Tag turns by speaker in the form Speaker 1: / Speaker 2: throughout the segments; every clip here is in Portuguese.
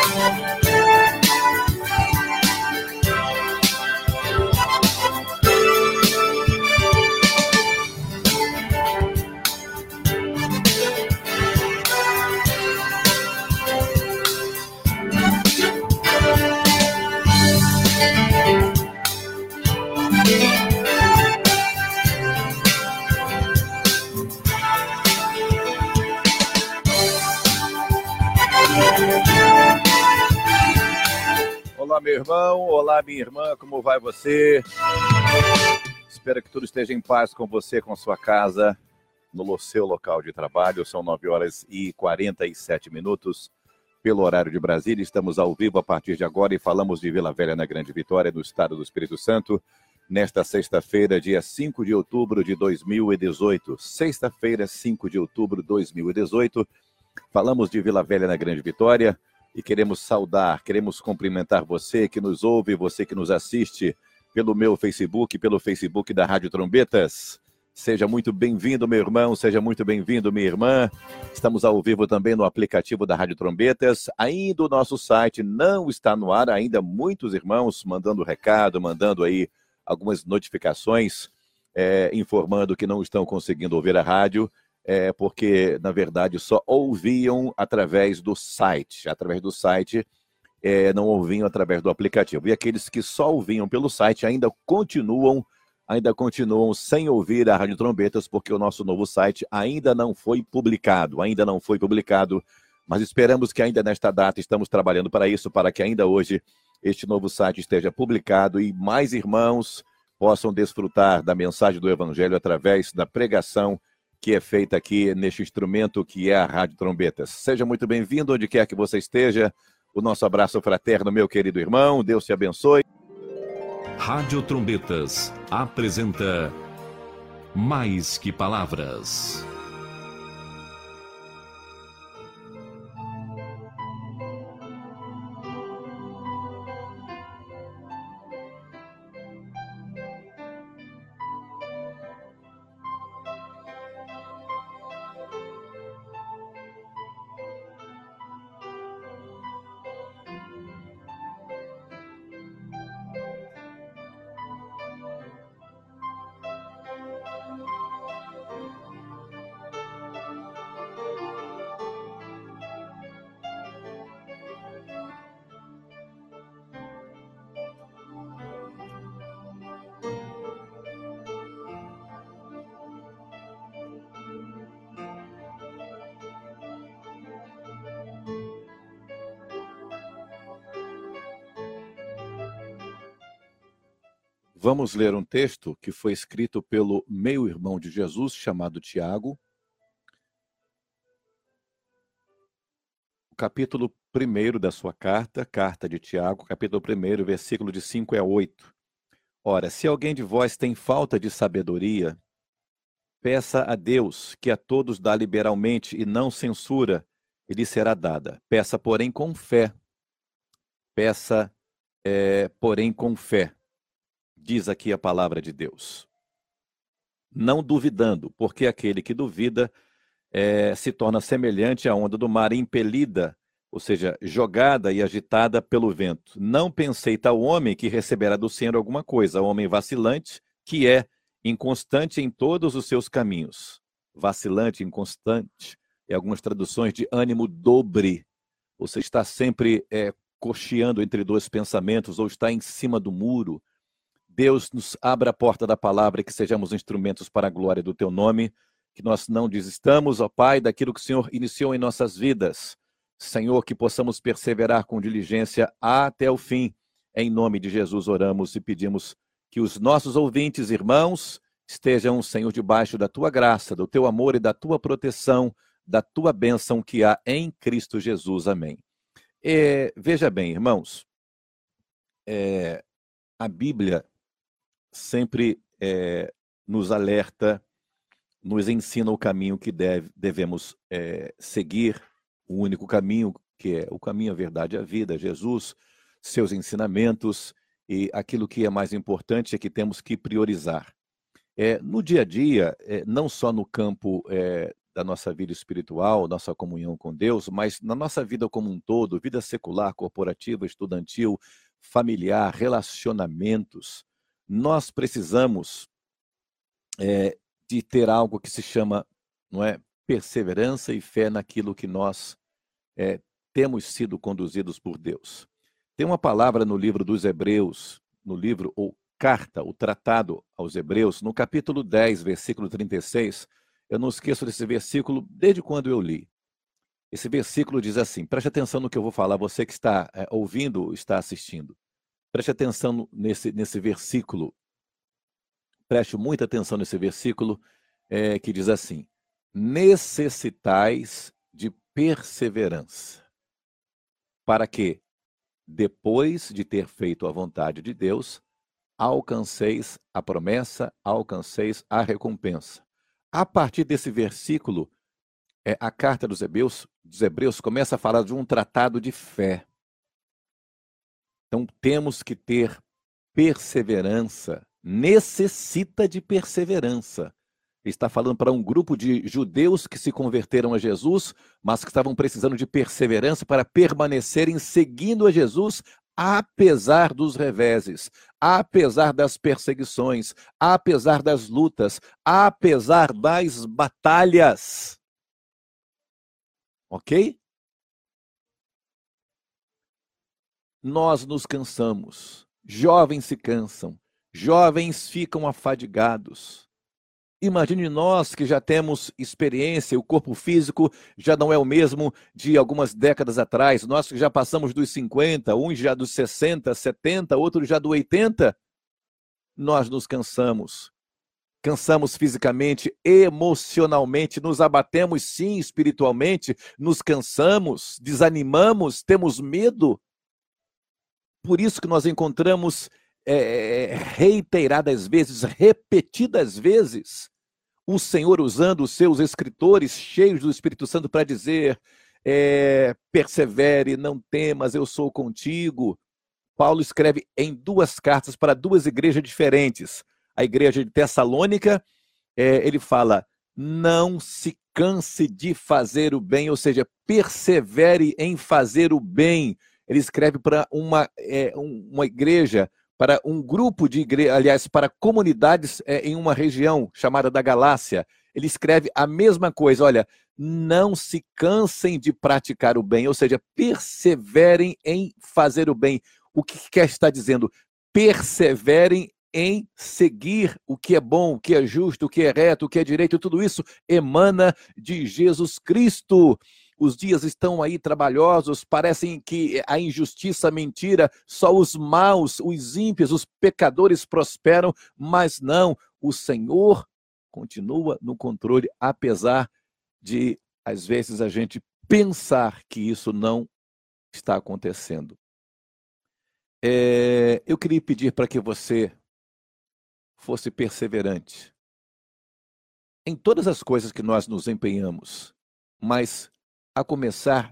Speaker 1: Olá, meu irmão. Olá, minha irmã. Como vai você? Espero que tudo esteja em paz com você, com sua casa, no seu local de trabalho. São 9h47 pelo horário de Brasília. Estamos ao vivo a partir de agora e falamos de Vila Velha, na Grande Vitória, no estado do Espírito Santo, nesta sexta-feira, dia 5 de outubro de 2018. Sexta-feira, 5 de outubro de 2018. Falamos de Vila Velha, na Grande Vitória. E queremos saudar, queremos cumprimentar você que nos ouve, você que nos assiste pelo meu Facebook, pelo Facebook da Rádio Trombetas. Seja muito bem-vindo, meu irmão, seja muito bem-vindo, minha irmã. Estamos ao vivo também no aplicativo da Rádio Trombetas. Ainda o nosso site não está no ar, ainda muitos irmãos mandando recado, mandando aí algumas notificações, informando que não estão conseguindo ouvir a rádio. Porque, na verdade, só ouviam através do site. Através do site, não ouviam através do aplicativo. E aqueles que só ouviam pelo site ainda continuam sem ouvir a Rádio Trombetas, porque o nosso novo site ainda não foi publicado. Mas esperamos que ainda nesta data estamos trabalhando para isso, para que ainda hoje este novo site esteja publicado e mais irmãos possam desfrutar da mensagem do Evangelho através da pregação que é feita aqui neste instrumento que é a Rádio Trombetas. Seja muito bem-vindo, onde quer que você esteja. O nosso abraço fraterno, meu querido irmão. Deus te abençoe.
Speaker 2: Rádio Trombetas apresenta Mais que Palavras.
Speaker 1: Vamos ler um texto que foi escrito pelo meio-irmão de Jesus, chamado Tiago. O capítulo 1 da sua carta de Tiago, capítulo 1, versículo de 5 a 8. Ora, se alguém de vós tem falta de sabedoria, peça a Deus, que a todos dá liberalmente e não censura, e lhe será dada. Peça, porém, com fé. Peça, porém, com fé. Diz aqui a palavra de Deus. Não duvidando, porque aquele que duvida se torna semelhante à onda do mar impelida, ou seja, jogada e agitada pelo vento. Não pensei tal homem que receberá do Senhor alguma coisa, homem vacilante, que é inconstante em todos os seus caminhos. Vacilante, inconstante, em algumas traduções de ânimo dobre. Você está sempre cocheando entre dois pensamentos ou está em cima do muro. Deus nos abra a porta da palavra e que sejamos instrumentos para a glória do teu nome, que nós não desistamos, ó Pai, daquilo que o Senhor iniciou em nossas vidas. Senhor, que possamos perseverar com diligência até o fim. Em nome de Jesus oramos e pedimos que os nossos ouvintes, irmãos, estejam, Senhor, debaixo da tua graça, do teu amor e da tua proteção, da tua bênção que há em Cristo Jesus. Amém. Veja bem, irmãos, a Bíblia sempre nos alerta, nos ensina o caminho que devemos seguir, o único caminho, que é o caminho, a verdade e a vida, Jesus, seus ensinamentos, e aquilo que é mais importante é que temos que priorizar. No dia a dia, não só no campo da nossa vida espiritual, nossa comunhão com Deus, mas na nossa vida como um todo, vida secular, corporativa, estudantil, familiar, relacionamentos, nós precisamos de ter algo que se chama, não é, perseverança e fé naquilo que nós temos sido conduzidos por Deus. Tem uma palavra no livro dos Hebreus, no livro ou carta, o tratado aos Hebreus, no capítulo 10, versículo 36, eu não esqueço desse versículo desde quando eu li. Esse versículo diz assim, preste atenção no que eu vou falar, você que está ouvindo, está assistindo. Preste atenção nesse versículo, preste muita atenção nesse versículo que diz assim, necessitais de perseverança, para que, depois de ter feito a vontade de Deus, alcanceis a promessa, alcanceis a recompensa. A partir desse versículo, a carta dos Hebreus começa a falar de um tratado de fé. Então, temos que ter perseverança, necessita de perseverança. Está falando para um grupo de judeus que se converteram a Jesus, mas que estavam precisando de perseverança para permanecerem seguindo a Jesus, apesar dos reveses, apesar das perseguições, apesar das lutas, apesar das batalhas. Ok? Nós nos cansamos, jovens se cansam, jovens ficam afadigados. Imagine nós que já temos experiência, o corpo físico já não é o mesmo de algumas décadas atrás, nós que já passamos dos 50, uns já dos 60, 70, outros já do 80, nós nos cansamos. Cansamos fisicamente, emocionalmente, nos abatemos sim espiritualmente, nos cansamos, desanimamos, temos medo. Por isso que nós encontramos reiteradas vezes, repetidas vezes, o Senhor usando os seus escritores cheios do Espírito Santo para dizer, persevere, não temas, eu sou contigo. Paulo escreve em 2 cartas para 2 igrejas diferentes. A igreja de Tessalônica, ele fala, não se canse de fazer o bem, ou seja, persevere em fazer o bem. Ele escreve para uma igreja, para um grupo de igrejas, aliás, para comunidades em uma região chamada da Galácia. Ele escreve a mesma coisa, olha, não se cansem de praticar o bem, ou seja, perseverem em fazer o bem. O que quer estar dizendo? Perseverem em seguir o que é bom, o que é justo, o que é reto, o que é direito, tudo isso emana de Jesus Cristo. Os dias estão aí trabalhosos, parecem que a injustiça, a mentira, só os maus, os ímpios, os pecadores prosperam, mas não, o Senhor continua no controle, apesar de, às vezes, a gente pensar que isso não está acontecendo. Eu queria pedir para que você fosse perseverante em todas as coisas que nós nos empenhamos, mas a começar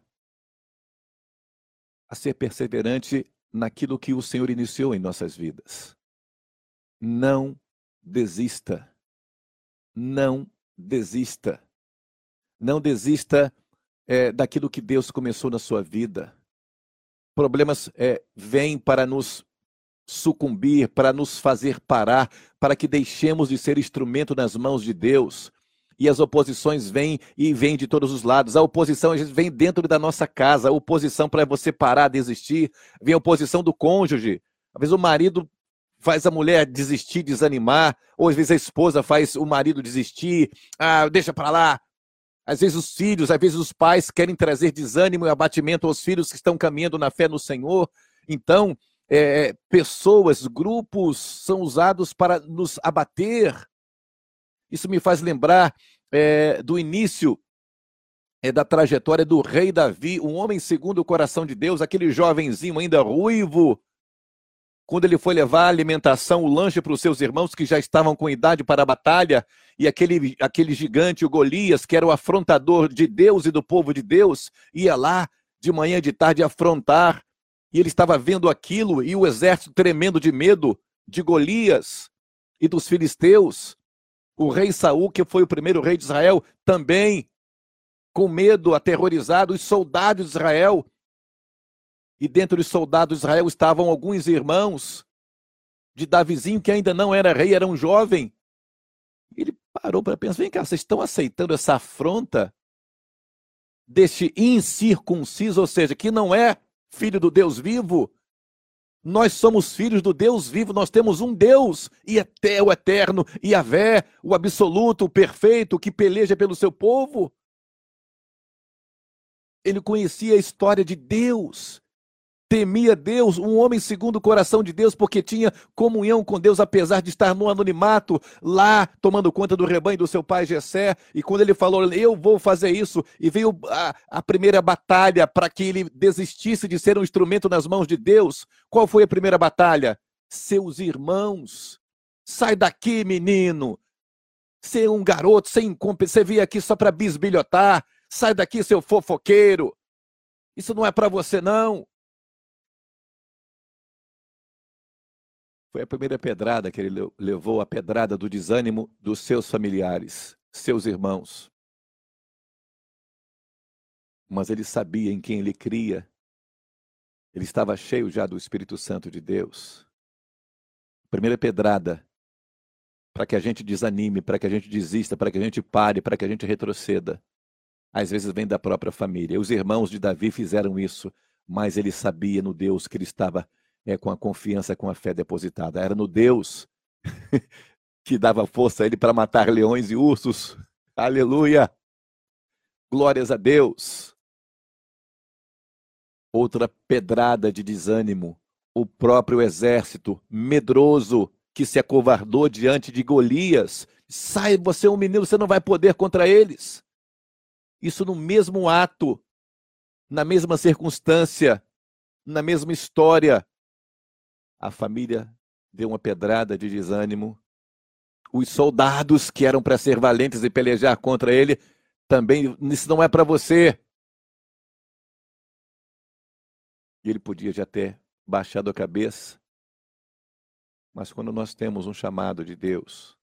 Speaker 1: a ser perseverante naquilo que o Senhor iniciou em nossas vidas. Não desista. Não desista. Não desista daquilo que Deus começou na sua vida. Problemas vêm para nos sucumbir, para nos fazer parar, para que deixemos de ser instrumento nas mãos de Deus. E as oposições vêm de todos os lados. A oposição às vezes vem dentro da nossa casa, a oposição para você parar, desistir. Vem a oposição do cônjuge. Às vezes o marido faz a mulher desistir, desanimar, ou às vezes a esposa faz o marido desistir. Deixa para lá. Às vezes os filhos, às vezes os pais querem trazer desânimo e abatimento aos filhos que estão caminhando na fé no Senhor. Então, pessoas, grupos são usados para nos abater. Isso me faz lembrar do início da trajetória do rei Davi, um homem segundo o coração de Deus, aquele jovenzinho ainda ruivo, quando ele foi levar a alimentação, o lanche para os seus irmãos que já estavam com idade para a batalha, e aquele gigante, o Golias, que era o afrontador de Deus e do povo de Deus, ia lá de manhã e de tarde afrontar, e ele estava vendo aquilo, e o exército tremendo de medo de Golias e dos filisteus. O rei Saul, que foi o primeiro rei de Israel, também com medo, aterrorizado, os soldados de Israel. E dentro dos soldados de Israel estavam alguns irmãos de Davizinho, que ainda não era rei, era um jovem. Ele parou para pensar, vem cá, vocês estão aceitando essa afronta deste incircunciso, ou seja, que não é filho do Deus vivo? Nós somos filhos do Deus vivo, nós temos um Deus, e até o eterno, Yahvé, o absoluto, o perfeito, que peleja pelo seu povo. Ele conhecia a história de Deus, temia Deus, um homem segundo o coração de Deus, porque tinha comunhão com Deus, apesar de estar no anonimato, lá tomando conta do rebanho do seu pai Jessé. E quando ele falou, eu vou fazer isso, e veio a primeira batalha para que ele desistisse de ser um instrumento nas mãos de Deus. Qual foi a primeira batalha? Seus irmãos. Sai daqui, menino. Você é um garoto sem incompetência, você veio aqui só para bisbilhotar. Sai daqui, seu fofoqueiro. Isso não é para você, não. Foi a primeira pedrada que ele levou, a pedrada do desânimo dos seus familiares, seus irmãos. Mas ele sabia em quem ele cria. Ele estava cheio já do Espírito Santo de Deus. Primeira pedrada, para que a gente desanime, para que a gente desista, para que a gente pare, para que a gente retroceda. Às vezes vem da própria família. Os irmãos de Davi fizeram isso, mas ele sabia no Deus que ele estava com a confiança, com a fé depositada. Era no Deus que dava força a ele para matar leões e ursos. Aleluia! Glórias a Deus! Outra pedrada de desânimo. O próprio exército medroso que se acovardou diante de Golias. Sai, você é um menino, você não vai poder contra eles. Isso no mesmo ato, na mesma circunstância, na mesma história. A família deu uma pedrada de desânimo. Os soldados que eram para ser valentes e pelejar contra ele, também, isso não é para você. E ele podia já ter baixado a cabeça. Mas quando nós temos um chamado de Deus,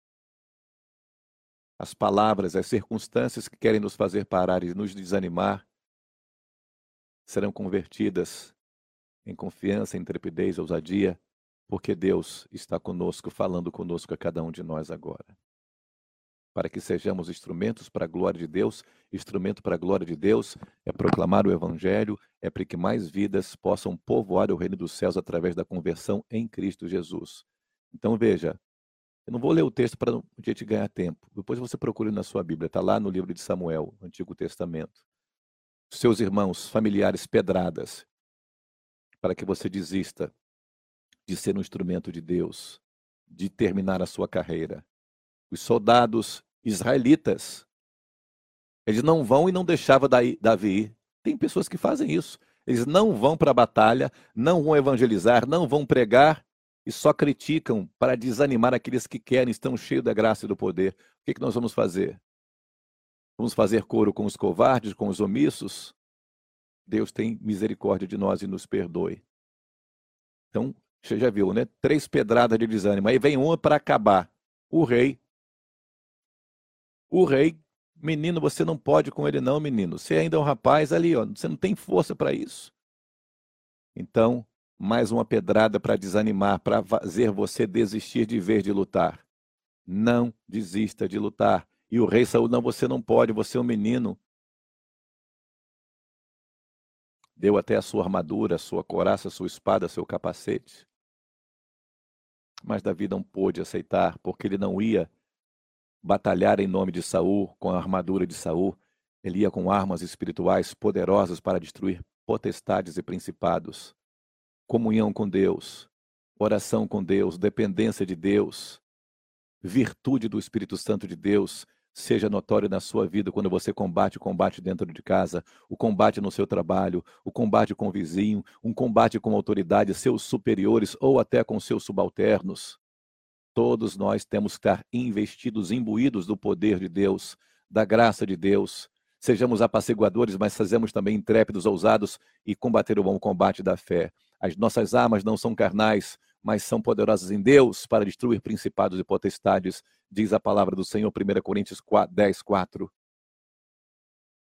Speaker 1: as palavras, as circunstâncias que querem nos fazer parar e nos desanimar, serão convertidas em confiança, em intrepidez, ousadia, porque Deus está conosco, falando conosco a cada um de nós agora. Para que sejamos instrumentos para a glória de Deus. Instrumento para a glória de Deus é proclamar o Evangelho, é para que mais vidas possam povoar o reino dos céus através da conversão em Cristo Jesus. Então veja, eu não vou ler o texto para a gente ganhar tempo. Depois você procure na sua Bíblia, está lá no livro de Samuel, no Antigo Testamento. Seus irmãos, familiares, pedradas, para que você desista de ser um instrumento de Deus, de terminar a sua carreira. Os soldados israelitas, eles não vão e não deixavam Davi ir. Tem pessoas que fazem isso. Eles não vão para a batalha, não vão evangelizar, não vão pregar e só criticam para desanimar aqueles que querem, estão cheios da graça e do poder. O que nós vamos fazer? Vamos fazer coro com os covardes, com os omissos? Deus tem misericórdia de nós e nos perdoe. Então, você já viu, né? 3 pedradas de desânimo. Aí vem uma para acabar. O rei, menino, você não pode com ele não, menino. Você ainda é um rapaz ali, ó, você não tem força para isso. Então, mais uma pedrada para desanimar, para fazer você desistir de vez de lutar. Não desista de lutar. E o rei Saul, não, você não pode, você é um menino. Deu até a sua armadura, a sua couraça, a sua espada, seu capacete. Mas Davi não pôde aceitar, porque ele não ia batalhar em nome de Saul, com a armadura de Saul. Ele ia com armas espirituais poderosas para destruir potestades e principados. Comunhão com Deus, oração com Deus, dependência de Deus, virtude do Espírito Santo de Deus, seja notório na sua vida quando você combate o combate dentro de casa, o combate no seu trabalho, o combate com o vizinho, um combate com autoridade, seus superiores ou até com seus subalternos. Todos nós temos que estar investidos, imbuídos do poder de Deus, da graça de Deus. Sejamos apaciguadores, mas sejamos também intrépidos, ousados e combater o bom combate da fé. As nossas armas não são carnais, mas são poderosas em Deus para destruir principados e potestades, diz a palavra do Senhor, 1 Coríntios 10:4.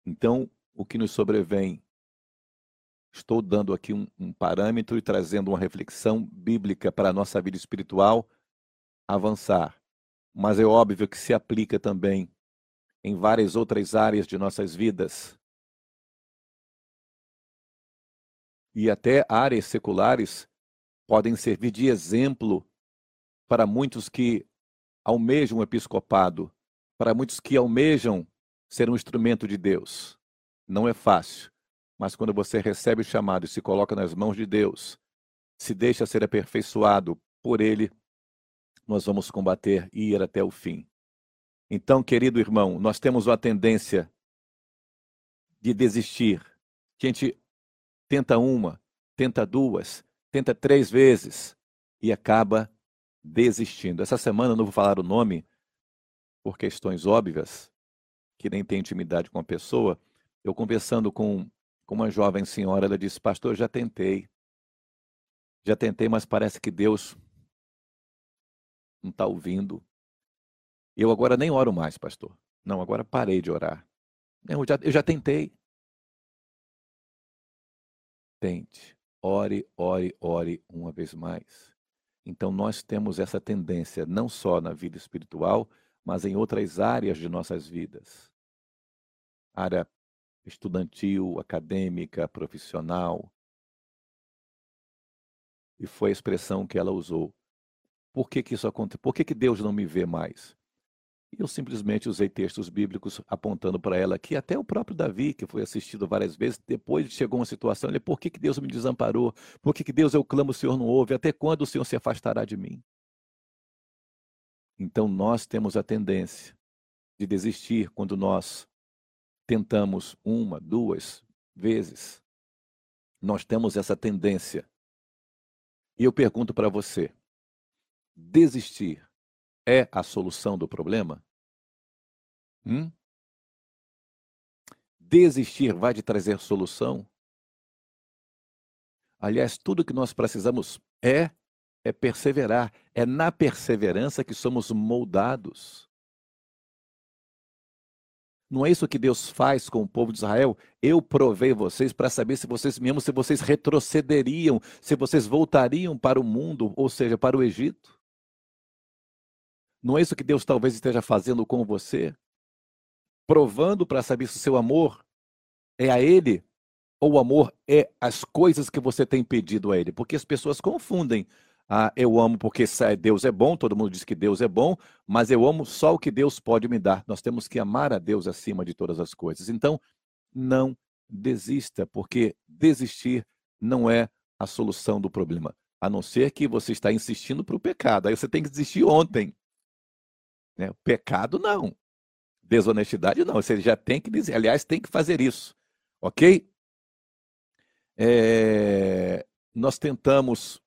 Speaker 1: Então, o que nos sobrevém? Estou dando aqui um parâmetro e trazendo uma reflexão bíblica para a nossa vida espiritual avançar. Mas é óbvio que se aplica também em várias outras áreas de nossas vidas. E até áreas seculares podem servir de exemplo para muitos que almejam o episcopado, para muitos que almejam ser um instrumento de Deus. Não é fácil, mas quando você recebe o chamado e se coloca nas mãos de Deus, se deixa ser aperfeiçoado por Ele, nós vamos combater e ir até o fim. Então, querido irmão, nós temos uma tendência de desistir. A gente tenta uma, tenta duas, tenta 3 vezes e acaba desistindo. Essa semana eu não vou falar o nome por questões óbvias, que nem tem intimidade com a pessoa. Eu conversando com uma jovem senhora, ela disse: pastor, já tentei, mas parece que Deus não está ouvindo. Eu agora nem oro mais, pastor. Não, agora parei de orar. Eu já tentei. Tente. Ore, ore, ore uma vez mais. Então nós temos essa tendência, não só na vida espiritual, mas em outras áreas de nossas vidas. Área estudantil, acadêmica, profissional. E foi a expressão que ela usou. Por que isso acontece? Por que Deus não me vê mais? E eu simplesmente usei textos bíblicos apontando para ela que até o próprio Davi, que foi assistido várias vezes, depois chegou uma situação, ele: por que Deus me desamparou? Por que Deus, eu clamo, o Senhor não ouve? Até quando o Senhor se afastará de mim? Então nós temos a tendência de desistir quando nós tentamos 1, 2 vezes. Nós temos essa tendência. E eu pergunto para você: desistir é a solução do problema? Desistir vai te trazer solução? Aliás, tudo que nós precisamos é perseverar. É na perseverança que somos moldados. Não é isso que Deus faz com o povo de Israel? Eu provei vocês para saber se vocês retrocederiam, se vocês voltariam para o mundo, ou seja, para o Egito. Não é isso que Deus talvez esteja fazendo com você? Provando para saber se o seu amor é a Ele ou o amor é as coisas que você tem pedido a Ele. Porque as pessoas confundem. Eu amo porque Deus é bom, todo mundo diz que Deus é bom, mas eu amo só o que Deus pode me dar. Nós temos que amar a Deus acima de todas as coisas. Então, não desista, porque desistir não é a solução do problema. A não ser que você está insistindo para o pecado. Aí você tem que desistir ontem. Né? Pecado, não. Desonestidade, não. Você já tem que dizer, aliás, tem que fazer isso. Ok? Nós tentamos.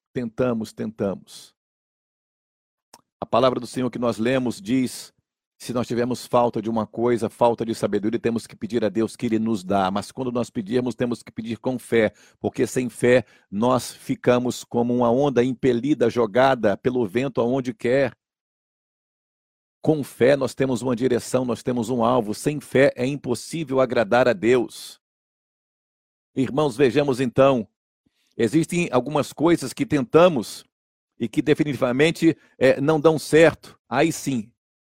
Speaker 1: A palavra do Senhor que nós lemos diz: se nós tivermos falta de uma coisa, falta de sabedoria, temos que pedir a Deus que Ele nos dá. Mas quando nós pedirmos, temos que pedir com fé, porque sem fé nós ficamos como uma onda impelida, jogada pelo vento aonde quer. Com fé nós temos uma direção, nós temos um alvo. Sem fé é impossível agradar a Deus. Irmãos, vejamos então. Existem algumas coisas que tentamos e que definitivamente não dão certo. Aí sim.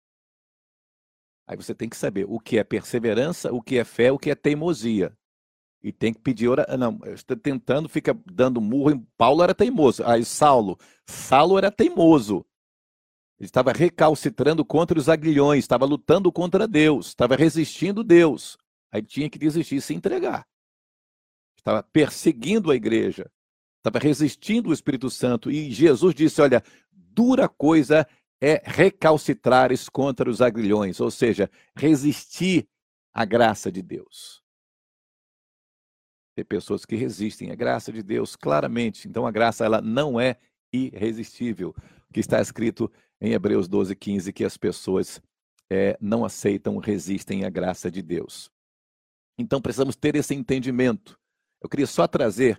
Speaker 1: Aí você tem que saber o que é perseverança, o que é fé, o que é teimosia. E tem que pedir oração. Não, estou tentando, fica dando murro em Paulo, era teimoso. Aí Saulo era teimoso. Ele estava recalcitrando contra os aguilhões, estava lutando contra Deus, estava resistindo Deus. Aí tinha que desistir e se entregar. Estava perseguindo a igreja, estava resistindo o Espírito Santo. E Jesus disse: olha, dura coisa é recalcitrares contra os aguilhões, ou seja, resistir à graça de Deus. Tem pessoas que resistem à graça de Deus, claramente. Então a graça, ela não é irresistível. O que está escrito em Hebreus 12:15, que as pessoas não aceitam, resistem à graça de Deus. Então precisamos ter esse entendimento. Eu queria só trazer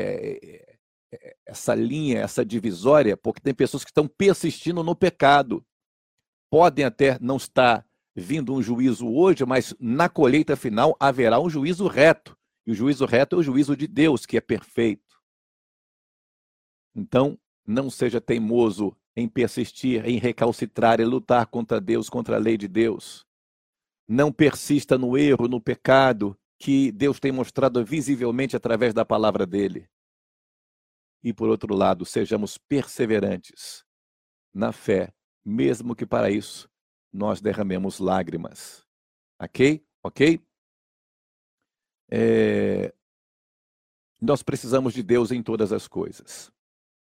Speaker 1: essa linha, essa divisória, porque tem pessoas que estão persistindo no pecado. Podem até não estar vindo um juízo hoje, mas na colheita final haverá um juízo reto. E o juízo reto é o juízo de Deus, que é perfeito. Então, não seja teimoso em persistir, em recalcitrar, em lutar contra Deus, contra a lei de Deus. Não persista no erro, no pecado, que Deus tem mostrado visivelmente através da palavra dele. E, por outro lado, sejamos perseverantes na fé, mesmo que para isso nós derramemos lágrimas. Ok? Ok? Nós precisamos de Deus em todas as coisas.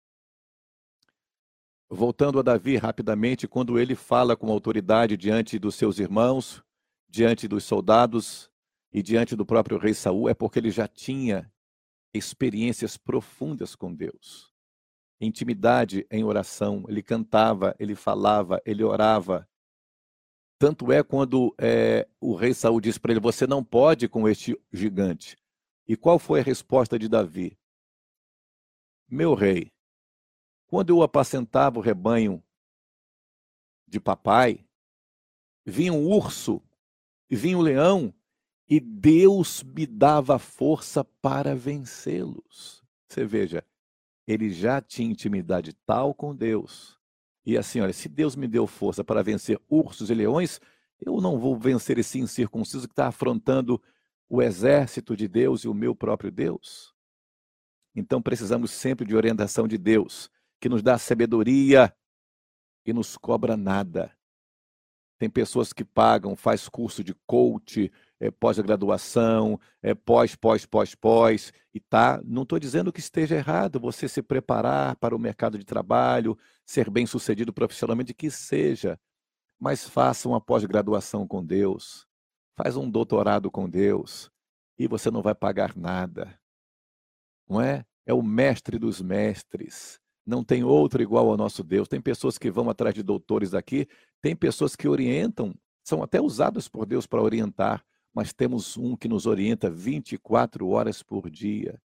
Speaker 1: Voltando a Davi rapidamente, quando ele fala com autoridade diante dos seus irmãos, diante dos soldados e diante do próprio rei Saul, é porque ele já tinha experiências profundas com Deus. Intimidade em oração, ele cantava, ele falava, ele orava. Tanto é quando o rei Saul disse para ele, você não pode com este gigante. E qual foi a resposta de Davi? Meu rei, quando eu apacentava o rebanho de papai, vinha um urso, vinha um leão, e Deus me dava força para vencê-los. Você veja, ele já tinha intimidade tal com Deus. E assim, olha, se Deus me deu força para vencer ursos e leões, eu não vou vencer esse incircunciso que está afrontando o exército de Deus e o meu próprio Deus. Então precisamos sempre de orientação de Deus, que nos dá sabedoria e nos cobra nada. Tem pessoas que pagam, faz curso de coach, pós-graduação, pós, e tá. Não estou dizendo que esteja errado você se preparar para o mercado de trabalho, ser bem-sucedido profissionalmente, que seja, mas faça uma pós-graduação com Deus, faz um doutorado com Deus, e você não vai pagar nada. Não é? É o mestre dos mestres. Não tem outro igual ao nosso Deus. Tem pessoas que vão atrás de doutores aqui, tem pessoas que orientam, são até usadas por Deus para orientar, mas temos um que nos orienta 24 horas por dia.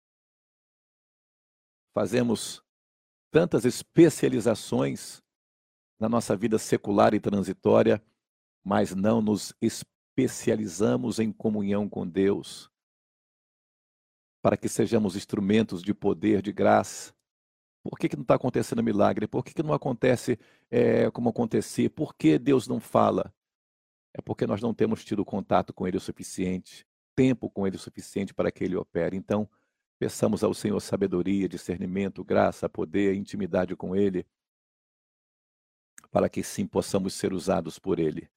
Speaker 1: Fazemos tantas especializações na nossa vida secular e transitória, mas não nos especializamos em comunhão com Deus, para que sejamos instrumentos de poder, de graça. Por que não está acontecendo milagre? Por que não acontece como acontecia? Por que Deus não fala? É porque nós não temos tido contato com Ele o suficiente, tempo com Ele o suficiente para que Ele opere. Então, peçamos ao Senhor sabedoria, discernimento, graça, poder, intimidade com Ele, para que sim possamos ser usados por Ele.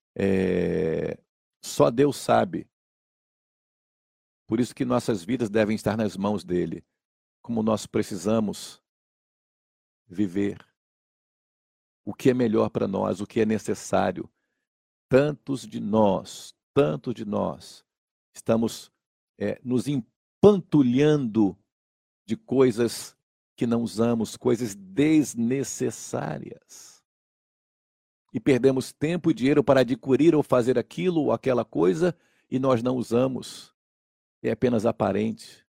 Speaker 1: Só Deus sabe. Por isso que nossas vidas devem estar nas mãos dEle. Como nós precisamos viver, o que é melhor para nós, o que é necessário. Tantos de nós estamos nos empantulhando de coisas que não usamos, coisas desnecessárias. E perdemos tempo e dinheiro para adquirir ou fazer aquilo ou aquela coisa e nós não usamos. É apenas aparente.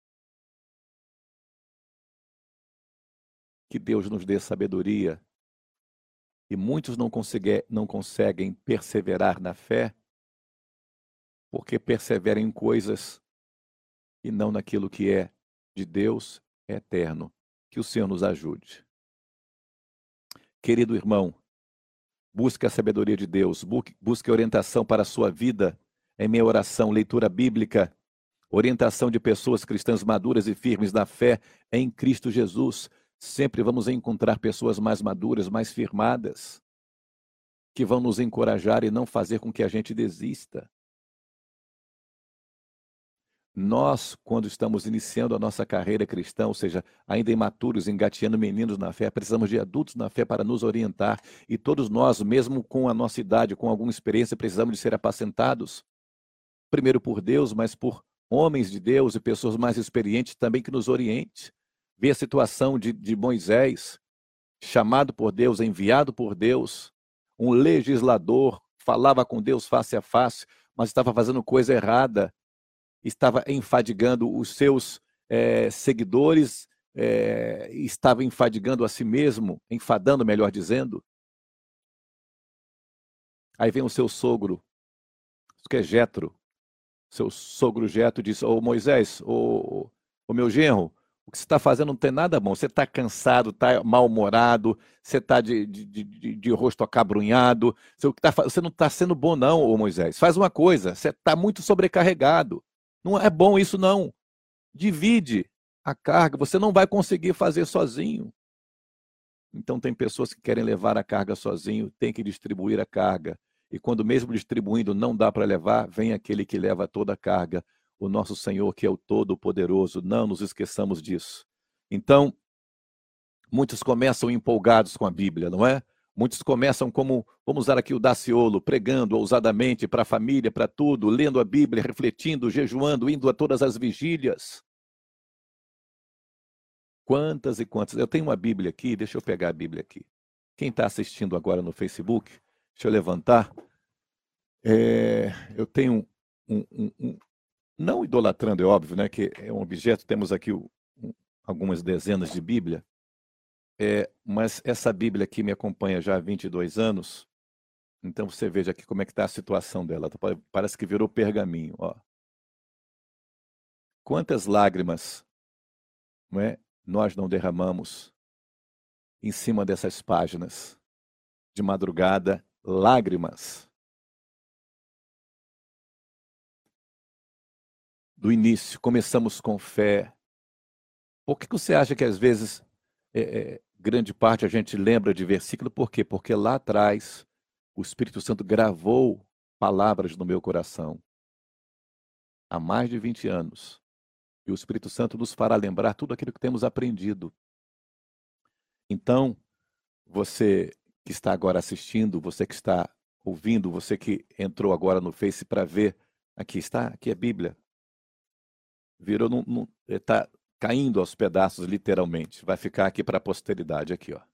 Speaker 1: Que Deus nos dê sabedoria. E muitos não conseguem perseverar na fé porque perseveram em coisas e não naquilo que é de Deus, é eterno. Que o Senhor nos ajude. Querido irmão, busque a sabedoria de Deus, busque orientação para a sua vida em minha oração, leitura bíblica, orientação de pessoas cristãs maduras e firmes na fé em Cristo Jesus. Sempre vamos encontrar pessoas mais maduras, mais firmadas, que vão nos encorajar e não fazer com que a gente desista. Nós, quando estamos iniciando a nossa carreira cristã, ou seja, ainda imaturos, engateando meninos na fé, precisamos de adultos na fé para nos orientar. E todos nós, mesmo com a nossa idade, com alguma experiência, precisamos de ser apacentados. Primeiro por Deus, mas por homens de Deus e pessoas mais experientes também que nos oriente. Vê a situação de Moisés, chamado por Deus, enviado por Deus, um legislador, falava com Deus face a face, mas estava fazendo coisa errada, estava enfadigando os seus seguidores, estava enfadigando a si mesmo, enfadando, melhor dizendo. Aí vem o seu sogro, que é Jetro, seu sogro Jetro diz: ô Moisés, ô meu genro, o que você está fazendo não tem nada bom. Você está cansado, está mal-humorado, você está de rosto acabrunhado. Você não está sendo bom, não, ô Moisés. Faz uma coisa, você está muito sobrecarregado. Não é bom isso, não. Divide a carga, você não vai conseguir fazer sozinho. Então tem pessoas que querem levar a carga sozinho, tem que distribuir a carga. E quando mesmo distribuindo não dá para levar, vem aquele que leva toda a carga, o nosso Senhor, que é o Todo-Poderoso. Não nos esqueçamos disso. Então, muitos começam empolgados com a Bíblia, não é? Muitos começam como, vamos usar aqui o Daciolo, pregando ousadamente para a família, para tudo, lendo a Bíblia, refletindo, jejuando, indo a todas as vigílias. Quantas e quantas. Eu tenho uma Bíblia aqui, deixa eu pegar a Bíblia aqui. Quem está assistindo agora no Facebook, deixa eu levantar. Eu tenho não idolatrando, é óbvio, né, que é um objeto, temos aqui algumas dezenas de Bíblia, mas essa Bíblia aqui me acompanha já há 22 anos, então você veja aqui como é que está a situação dela. Parece que virou pergaminho. Ó. Quantas lágrimas, não é, nós não derramamos em cima dessas páginas. De madrugada, lágrimas. Do início, começamos com fé. Por que você acha que às vezes, grande parte a gente lembra de versículo? Por quê? Porque lá atrás, o Espírito Santo gravou palavras no meu coração. Há mais de 20 anos. E o Espírito Santo nos fará lembrar tudo aquilo que temos aprendido. Então, você que está agora assistindo, você que está ouvindo, você que entrou agora no Face para ver, aqui está, aqui é a Bíblia. Virou, está caindo aos pedaços, literalmente. Vai ficar aqui para a posteridade, aqui, ó.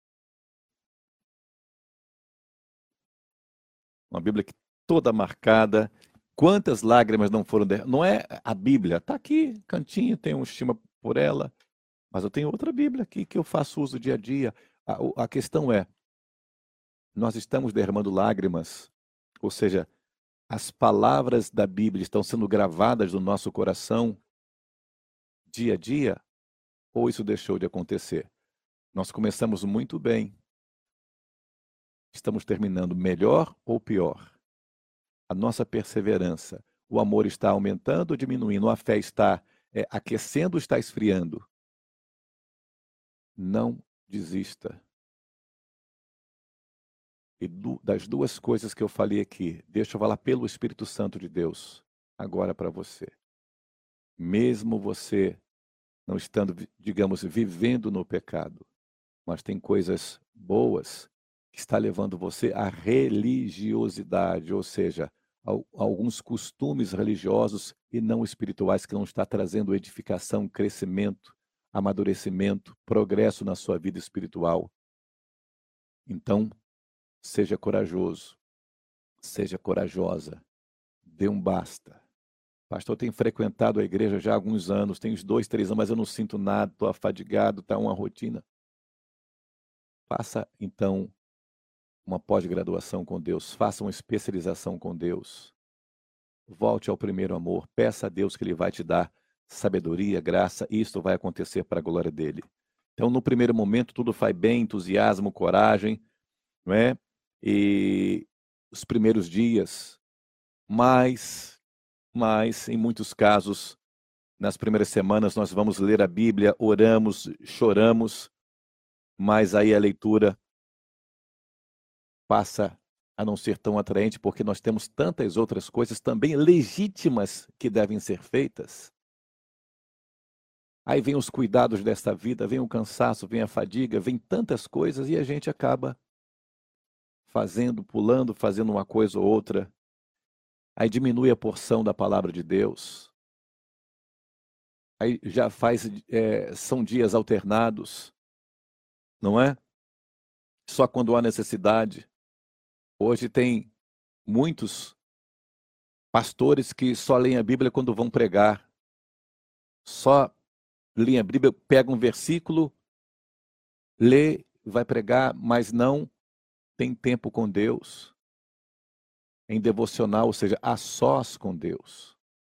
Speaker 1: Uma Bíblia que toda marcada. Quantas lágrimas não foram derramadas? Não é a Bíblia, está aqui, cantinho, tem um estima por ela, mas eu tenho outra Bíblia aqui que eu faço uso dia a dia. A questão é, nós estamos derramando lágrimas, ou seja, as palavras da Bíblia estão sendo gravadas no nosso coração dia a dia, ou isso deixou de acontecer? Nós começamos muito bem. Estamos terminando melhor ou pior? A nossa perseverança, o amor está aumentando ou diminuindo? A fé está aquecendo ou está esfriando? Não desista. E das duas coisas que eu falei aqui, deixa eu falar pelo Espírito Santo de Deus, agora para você. Mesmo você não estando, digamos, vivendo no pecado, mas tem coisas boas que está levando você à religiosidade, ou seja, alguns costumes religiosos e não espirituais que não está trazendo edificação, crescimento, amadurecimento, progresso na sua vida espiritual. Então, seja corajoso, seja corajosa, dê um basta. Pastor, eu tenho frequentado a igreja já há alguns anos, tenho uns 2, 3 anos, mas eu não sinto nada, estou afadigado, está uma rotina. Faça, então, uma pós-graduação com Deus, faça uma especialização com Deus. Volte ao primeiro amor, peça a Deus que Ele vai te dar sabedoria, graça, e isto vai acontecer para a glória dEle. Então, no primeiro momento, tudo faz bem, entusiasmo, coragem, não é? E os primeiros dias, mas, em muitos casos, nas primeiras semanas, nós vamos ler a Bíblia, oramos, choramos, mas aí a leitura passa a não ser tão atraente, porque nós temos tantas outras coisas também legítimas que devem ser feitas. Aí vem os cuidados desta vida, vem o cansaço, vem a fadiga, vem tantas coisas e a gente acaba fazendo, pulando, fazendo uma coisa ou outra. Aí diminui a porção da palavra de Deus. Aí já são dias alternados, não é? Só quando há necessidade. Hoje tem muitos pastores que só leem a Bíblia quando vão pregar. Só leem a Bíblia, pega um versículo, lê, vai pregar, mas não tem tempo com Deus. em devocional, ou seja, a sós com Deus.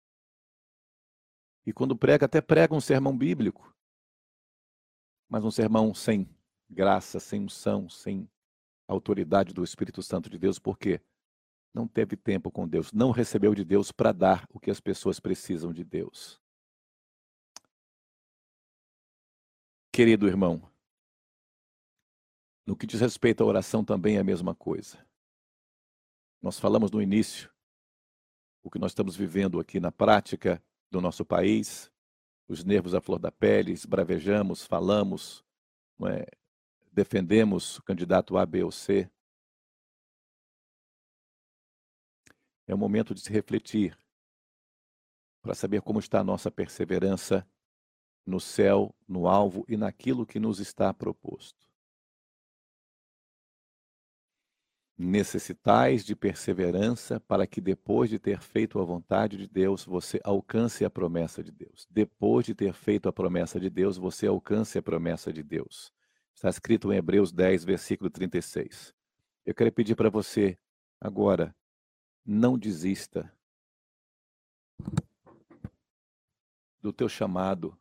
Speaker 1: E quando prega, até prega um sermão bíblico, mas um sermão sem graça, sem unção, sem autoridade do Espírito Santo de Deus, por quê? Não teve tempo com Deus, não recebeu de Deus para dar o que as pessoas precisam de Deus. Querido irmão, no que diz respeito à oração também é a mesma coisa. Nós falamos no início o que nós estamos vivendo aqui na prática do nosso país, os nervos à flor da pele, esbravejamos, falamos, não é? Defendemos o candidato A, B ou C. É o momento de se refletir para saber como está a nossa perseverança no céu, no alvo e naquilo que nos está proposto. Necessitais de perseverança para que depois de ter feito a vontade de Deus, você alcance a promessa de Deus. Depois de ter feito a promessa de Deus, você alcance a promessa de Deus. Está escrito em Hebreus 10, versículo 36. Eu quero pedir para você, agora, não desista do teu chamado.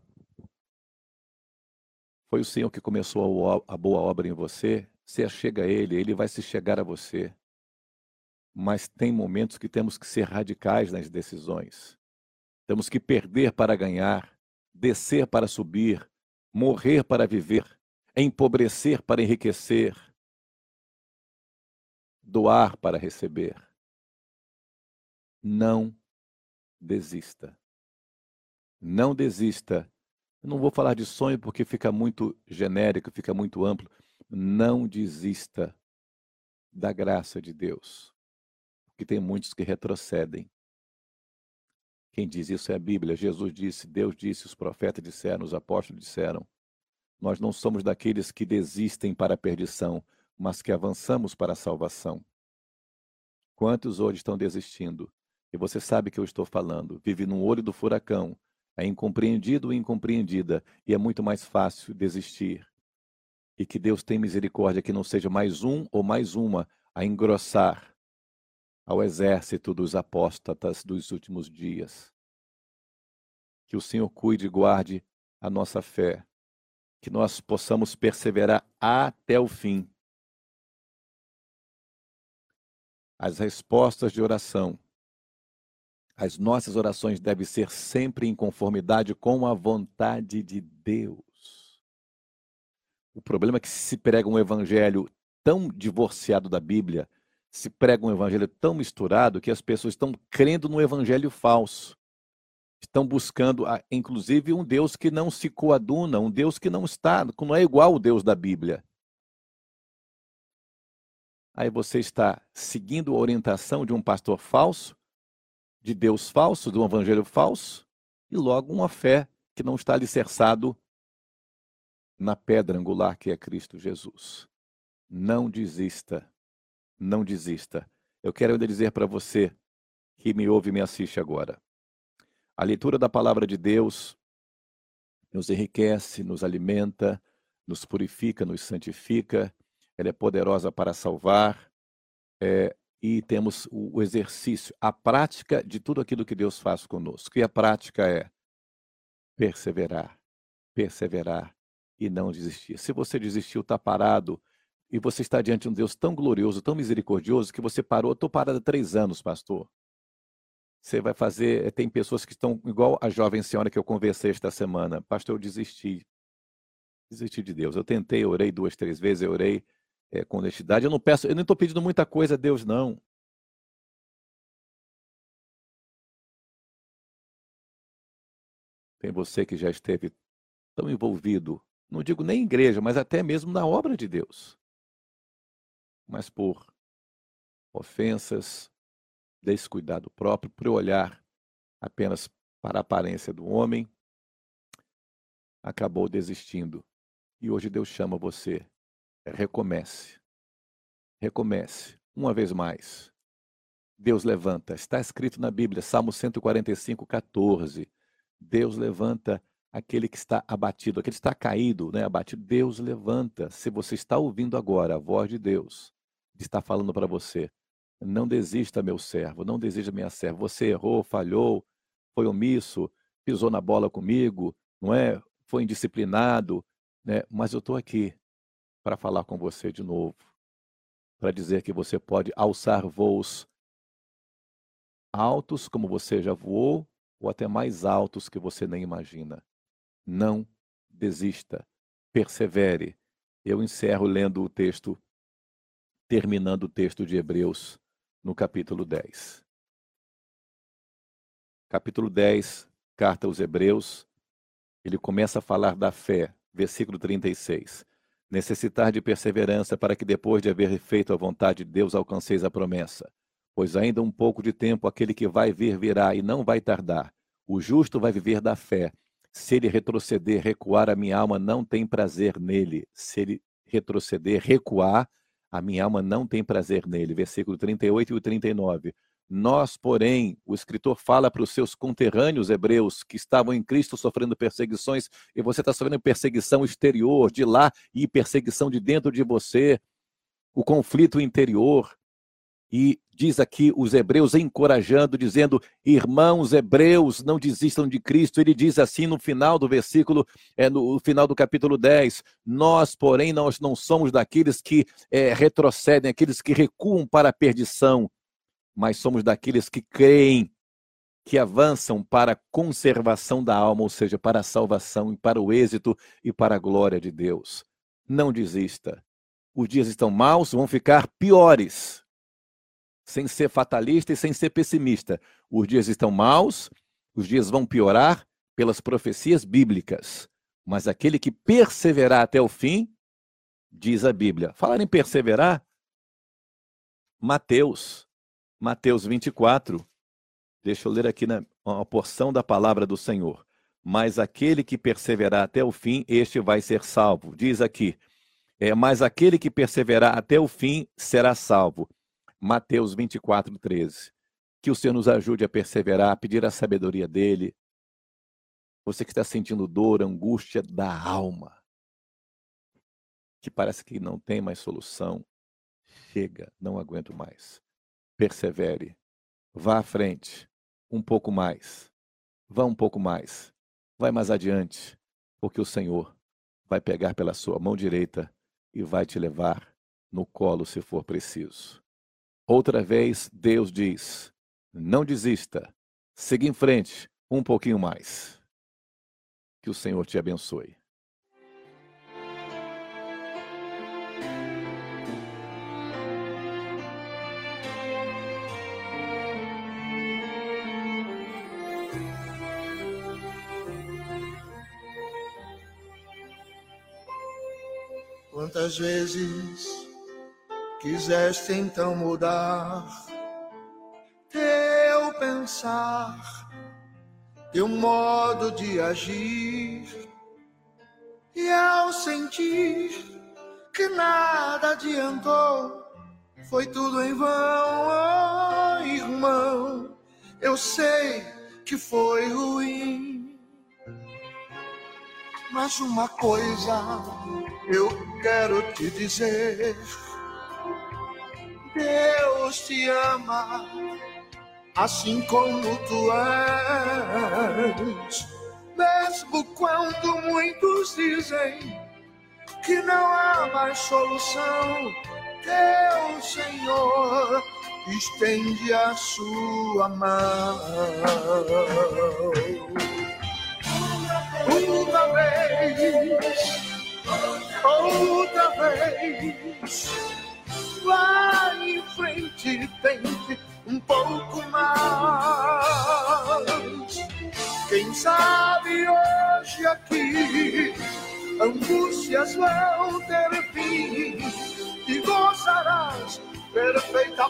Speaker 1: Foi o Senhor que começou a boa obra em você. Você chega a Ele, Ele vai se chegar a você. Mas tem momentos que temos que ser radicais nas decisões. Temos que perder para ganhar, descer para subir, morrer para viver, empobrecer para enriquecer, doar para receber. Não desista. Não desista. Eu não vou falar de sonho porque fica muito genérico, fica muito amplo. Não desista da graça de Deus, porque tem muitos que retrocedem. Quem diz isso é a Bíblia. Jesus disse, Deus disse, os profetas disseram, os apóstolos disseram. Nós não somos daqueles que desistem para a perdição, mas que avançamos para a salvação. Quantos hoje estão desistindo? E você sabe que eu estou falando. Vive no olho do furacão, é incompreendido ou incompreendida, e é muito mais fácil desistir. E que Deus tenha misericórdia que não seja mais um ou mais uma a engrossar ao exército dos apóstatas dos últimos dias. Que o Senhor cuide e guarde a nossa fé, que nós possamos perseverar até o fim. As respostas de oração, as nossas orações devem ser sempre em conformidade com a vontade de Deus. O problema é que se prega um evangelho tão divorciado da Bíblia, se prega um evangelho tão misturado, que as pessoas estão crendo no evangelho falso. Estão buscando, inclusive, um Deus que não se coaduna, um Deus que não é igual ao Deus da Bíblia. Aí você está seguindo a orientação de um pastor falso, de Deus falso, de um evangelho falso, e logo uma fé que não está alicerçado na pedra angular que é Cristo Jesus. Não desista, não desista. Eu quero ainda dizer para você que me ouve e me assiste agora. A leitura da palavra de Deus nos enriquece, nos alimenta, nos purifica, nos santifica. Ela é poderosa para salvar. E temos o exercício, a prática de tudo aquilo que Deus faz conosco. E a prática é perseverar, perseverar e não desistir. Se você desistiu, está parado, e você está diante de um Deus tão glorioso, tão misericordioso, que você parou. Estou parado há 3 anos, pastor. Você vai fazer, tem pessoas que estão igual a jovem senhora que eu conversei esta semana. Pastor, eu desisti de Deus. Eu tentei, eu orei 2, 3 vezes, eu orei com honestidade. Eu não estou pedindo muita coisa a Deus, não. Tem você que já esteve tão envolvido, não digo nem em igreja, mas até mesmo na obra de Deus. Mas por ofensas, descuidado próprio, por olhar apenas para a aparência do homem, acabou desistindo. E hoje Deus chama você. Recomece. Recomece. Uma vez mais. Deus levanta. Está escrito na Bíblia, Salmo 145, 14. Deus levanta aquele que está abatido, aquele que está caído, né, abatido. Deus levanta. Se você está ouvindo agora a voz de Deus, está falando para você, Não desista, meu servo, não desista, minha serva. Você errou, falhou, foi omisso, pisou na bola comigo, não é? Foi indisciplinado, né? Mas eu estou aqui para falar com você de novo, para dizer que você pode alçar voos altos como você já voou, ou até mais altos que você nem imagina. Não desista, persevere. Eu encerro lendo o texto, terminando o texto de Hebreus, no capítulo 10. Capítulo 10, carta aos Hebreus, ele começa a falar da fé, versículo 36. Necessitar de perseverança para que depois de haver feito a vontade de Deus alcanceis a promessa. Pois ainda um pouco de tempo aquele que vai vir virá e não vai tardar. O justo vai viver da fé. Se ele retroceder, recuar, a minha alma não tem prazer nele. Se ele retroceder, recuar, a minha alma não tem prazer nele. Versículo 38 e o 39. Nós, porém, o escritor fala para os seus conterrâneos hebreus que estavam em Cristo sofrendo perseguições, e você está sofrendo perseguição exterior, de lá, e perseguição de dentro de você, o conflito interior. E diz aqui os hebreus encorajando, dizendo, irmãos hebreus, não desistam de Cristo. Ele diz assim no final do versículo, no final do capítulo 10, nós, porém, nós não somos daqueles que retrocedem, aqueles que recuam para a perdição, mas somos daqueles que creem, que avançam para a conservação da alma, ou seja, para a salvação, e para o êxito e para a glória de Deus. Não desista. Os dias estão maus, vão ficar piores. Sem ser fatalista e sem ser pessimista. Os dias estão maus, os dias vão piorar pelas profecias bíblicas. Mas aquele que perseverar até o fim, diz a Bíblia. Falar em perseverar, Mateus 24. Deixa eu ler aqui uma porção da palavra do Senhor. Mas aquele que perseverar até o fim, este vai ser salvo. Diz aqui, mas aquele que perseverar até o fim será salvo. Mateus 24, 13. Que o Senhor nos ajude a perseverar, a pedir a sabedoria dele. Você que está sentindo dor, angústia da alma, que parece que não tem mais solução, chega, não aguento mais. Persevere, vá à frente, um pouco mais, vá um pouco mais, vai mais adiante, porque o Senhor vai pegar pela sua mão direita e vai te levar no colo se for preciso. Outra vez, Deus diz, não desista, siga em frente um pouquinho mais. Que o Senhor te abençoe.
Speaker 3: Quantas vezes quiseste então mudar teu pensar, teu modo de agir, e ao sentir que nada adiantou, foi tudo em vão, oh, irmão, eu sei que foi ruim, mas uma coisa eu quero te dizer, Deus te ama, assim como tu és, mesmo quando muitos dizem que não há mais solução, teu Senhor estende a sua mão. Uma vez, outra vez, vai em frente, tente um pouco mais. Quem sabe hoje aqui angústias vão ter fim e gozarás perfeita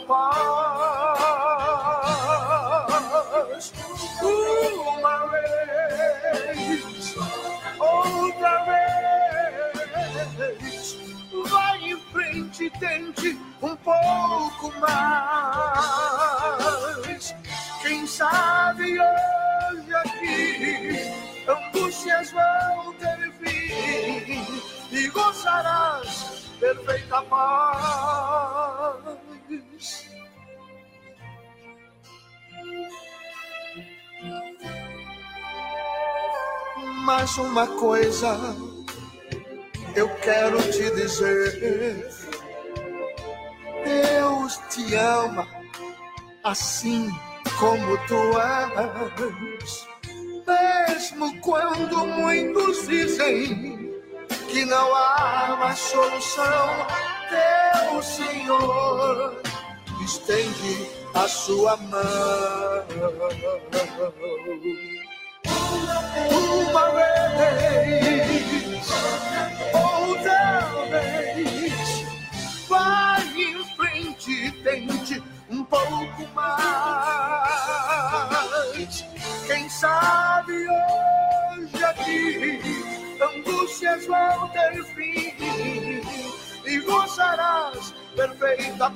Speaker 3: paz. Uma vez, outra vez, vai em frente, tente um pouco mais. Quem sabe hoje aqui angústias vão ter fim e gozarás perfeita paz. Mas uma coisa eu quero te dizer: Deus te ama assim como tu és. Mesmo quando muitos dizem que não há mais solução, teu Senhor estende a sua mão. Uma vez, outra vez, vai em frente, tente um pouco mais. Quem sabe hoje aqui angústias vão ter fim e gozarás perfeita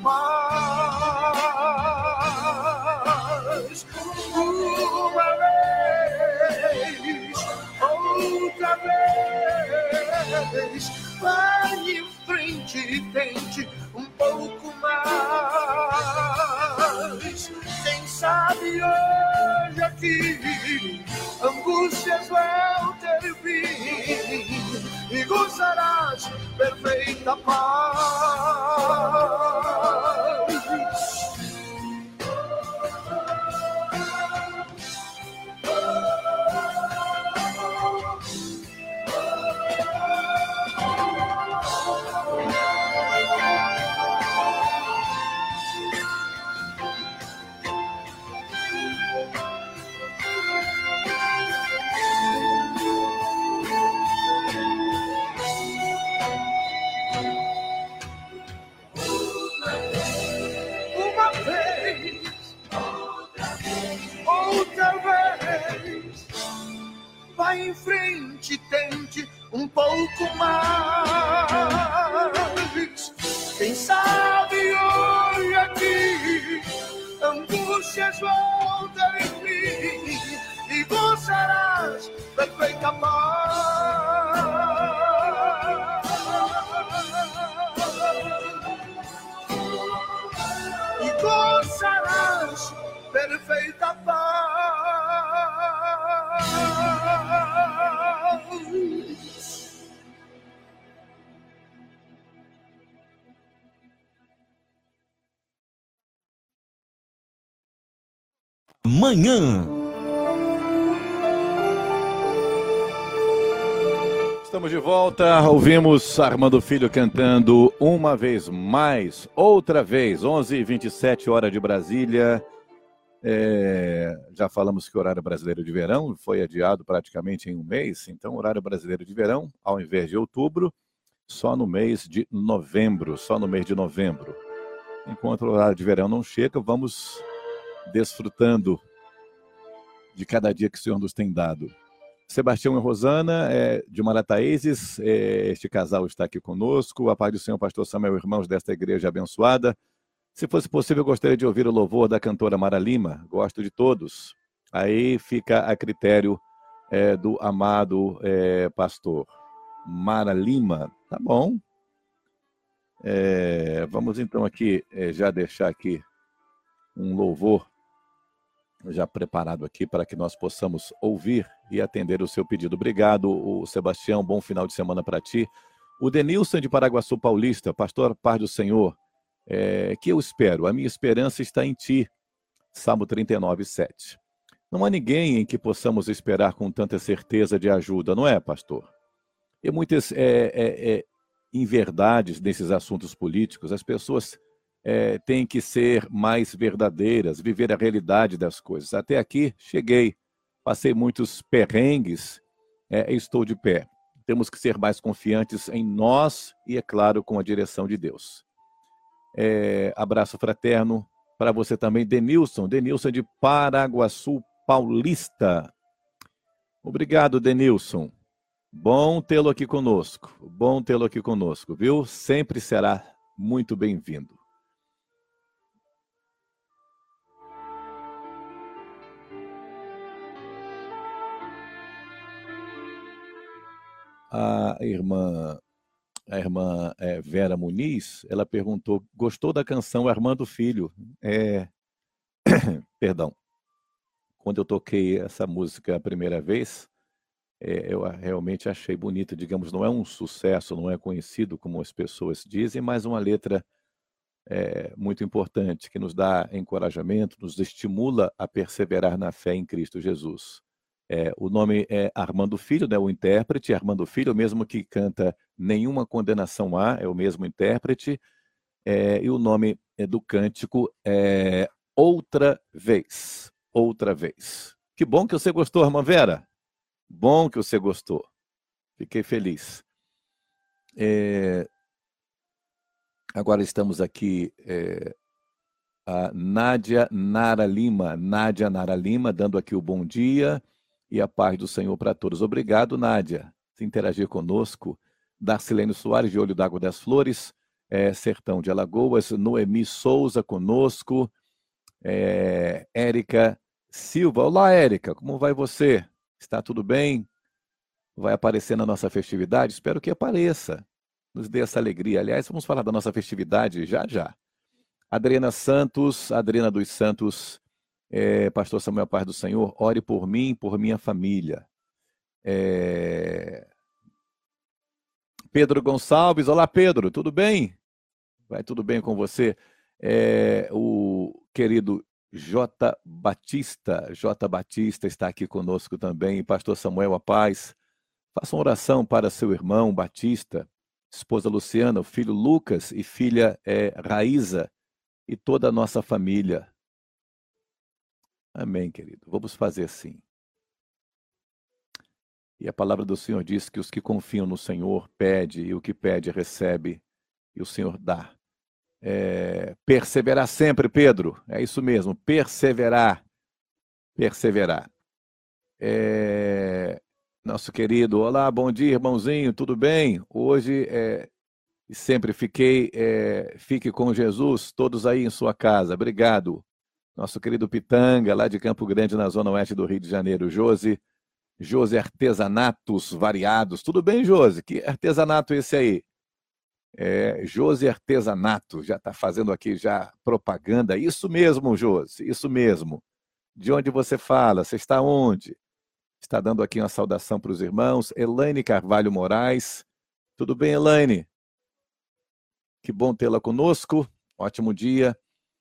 Speaker 3: paz. Uma vez, outra vez, vai em frente e tente um pouco mais. Quem sabe hoje aqui angústias vão ter fim e gozarás perfeita paz. Vai em frente, tente um pouco mais. Quem sabe hoje aqui angústias vão ter fim e gozarás perfeita paz. E gozarás perfeita paz.
Speaker 2: Manhã.
Speaker 1: Estamos de volta, ouvimos Armando Filho cantando Uma Vez Mais, Outra Vez, 11h27, hora de Brasília. Já falamos que o horário brasileiro de verão foi adiado praticamente em um mês, então o horário brasileiro de verão, ao invés de outubro, só no mês de novembro, Enquanto o horário de verão não chega, vamos desfrutando de cada dia que o Senhor nos tem dado. Sebastião e Rosana, de Marataízes, este casal está aqui conosco. A paz do Senhor, pastor Samuel, irmãos desta igreja abençoada. Se fosse possível, eu gostaria de ouvir o louvor da cantora Mara Lima. Gosto de todos. Aí fica a critério do amado pastor. Mara Lima, tá bom. Vamos então aqui já deixar aqui um louvor já preparado aqui para que nós possamos ouvir e atender o seu pedido. Obrigado, o Sebastião, bom final de semana para ti. O Denilson de Paraguaçu Paulista, pastor, paz do Senhor, que eu espero, a minha esperança está em ti, Salmo 39:7. Não há ninguém em que possamos esperar com tanta certeza de ajuda, não é, pastor? E muitas inverdades nesses assuntos políticos, as pessoas têm que ser mais verdadeiras, viver a realidade das coisas. Até aqui cheguei, passei muitos perrengues, estou de pé. Temos que ser mais confiantes em nós e, é claro, com a direção de Deus. Abraço fraterno para você também, Denilson de Paraguaçu Paulista. Obrigado, Denilson. Bom tê-lo aqui conosco, viu? Sempre será muito bem-vindo. A irmã Vera Muniz, ela perguntou, gostou da canção Armando Filho? Perdão, quando eu toquei essa música a primeira vez, Eu realmente achei bonita, digamos, não é um sucesso, não é conhecido como as pessoas dizem, mas uma letra muito importante, que nos dá encorajamento, nos estimula a perseverar na fé em Cristo Jesus. O nome é Armando Filho, né, o intérprete, Armando Filho, o mesmo que canta Nenhuma Condenação Há, é o mesmo intérprete, e o nome do cântico é Outra Vez, Outra Vez. Que bom que você gostou, irmã Vera. Bom que você gostou. Fiquei feliz. Agora estamos aqui, a Nádia Nara Lima, dando aqui o bom dia e a paz do Senhor para todos. Obrigado, Nádia, se interagir conosco. Darcilene Soares, de Olho d'Água das Flores, Sertão de Alagoas, Noemi Souza conosco, Érica Silva. Olá, Érica, como vai você? Está tudo bem? Vai aparecer na nossa festividade? Espero que apareça. Nos dê essa alegria. Aliás, vamos falar da nossa festividade já já. Adriana Santos, Adriana dos Santos, Pastor Samuel, paz do Senhor, ore por mim, por minha família. Pedro Gonçalves, olá Pedro, tudo bem? Vai tudo bem com você? O querido J. Batista está aqui conosco também. Pastor Samuel, a paz. Faça uma oração para seu irmão Batista, esposa Luciana, o filho Lucas e filha Raíza e toda a nossa família. Amém, querido. Vamos fazer assim. E a palavra do Senhor diz que os que confiam no Senhor pede, e o que pede recebe, e o Senhor dá. Perseverar sempre, Pedro. É isso mesmo, perseverar. Perseverar. Nosso querido, olá, bom dia, irmãozinho, tudo bem? Hoje, sempre fique com Jesus, todos aí em sua casa, obrigado. Nosso querido Pitanga, lá de Campo Grande, na zona oeste do Rio de Janeiro, Josi Artesanatos Variados, tudo bem, Josi? Que artesanato é esse aí? Josi Artesanato, já está fazendo aqui já propaganda, isso mesmo, Josi, isso mesmo. De onde você fala? Você está onde? Está dando aqui uma saudação para os irmãos. Elaine Carvalho Moraes. Tudo bem, Elaine? Que bom tê-la conosco. Ótimo dia.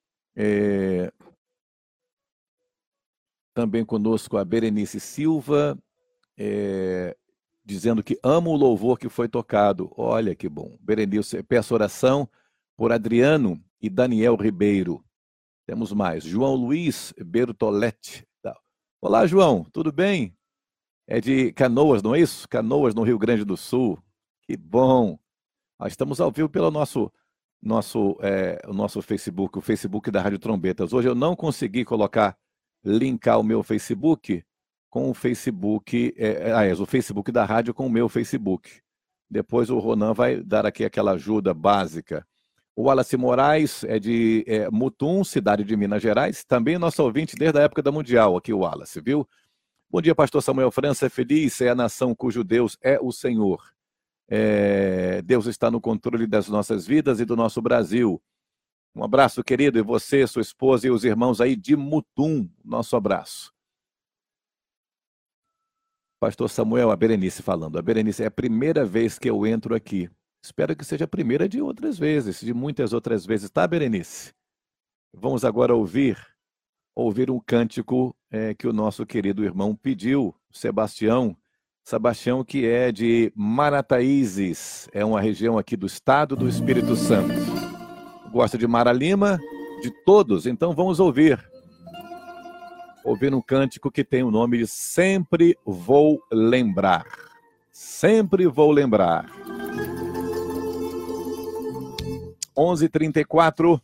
Speaker 1: Também conosco a Berenice Silva, dizendo que ama o louvor que foi tocado. Olha que bom. Berenice, peço oração por Adriano e Daniel Ribeiro. Temos mais. João Luiz Bertoletti. Olá, João. Tudo bem? É de Canoas, não é isso? Canoas, no Rio Grande do Sul. Que bom. Nós estamos ao vivo pelo o nosso Facebook, o Facebook da Rádio Trombetas. Hoje eu não consegui linkar o meu Facebook com o Facebook, o Facebook da rádio com o meu Facebook. Depois o Ronan vai dar aqui aquela ajuda básica. O Wallace Moraes é de Mutum, cidade de Minas Gerais. Também nosso ouvinte desde a época da Mundial, aqui o Wallace, viu? Bom dia, pastor Samuel França. Feliz é a nação cujo Deus é o Senhor. Deus está no controle das nossas vidas e do nosso Brasil. Um abraço, querido, e você, sua esposa e os irmãos aí de Mutum. Nosso abraço. Pastor Samuel, a Berenice falando. A Berenice, é a primeira vez que eu entro aqui. Espero que seja a primeira de outras vezes, de muitas outras vezes, tá, Berenice? Vamos agora ouvir um cântico que o nosso querido irmão pediu, Sebastião, que é de Marataízes, é uma região aqui do estado do Espírito Santo. Gosta de Mara Lima? De todos? Então vamos ouvir um cântico que tem o nome de Sempre Vou Lembrar. Sempre vou lembrar. 11h34.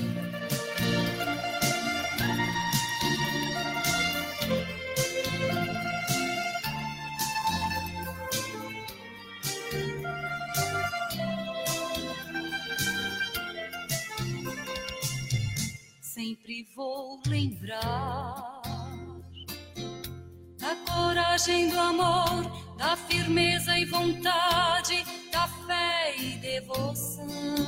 Speaker 4: Sempre vou lembrar da coragem, do amor, da firmeza e vontade, da fé e devoção,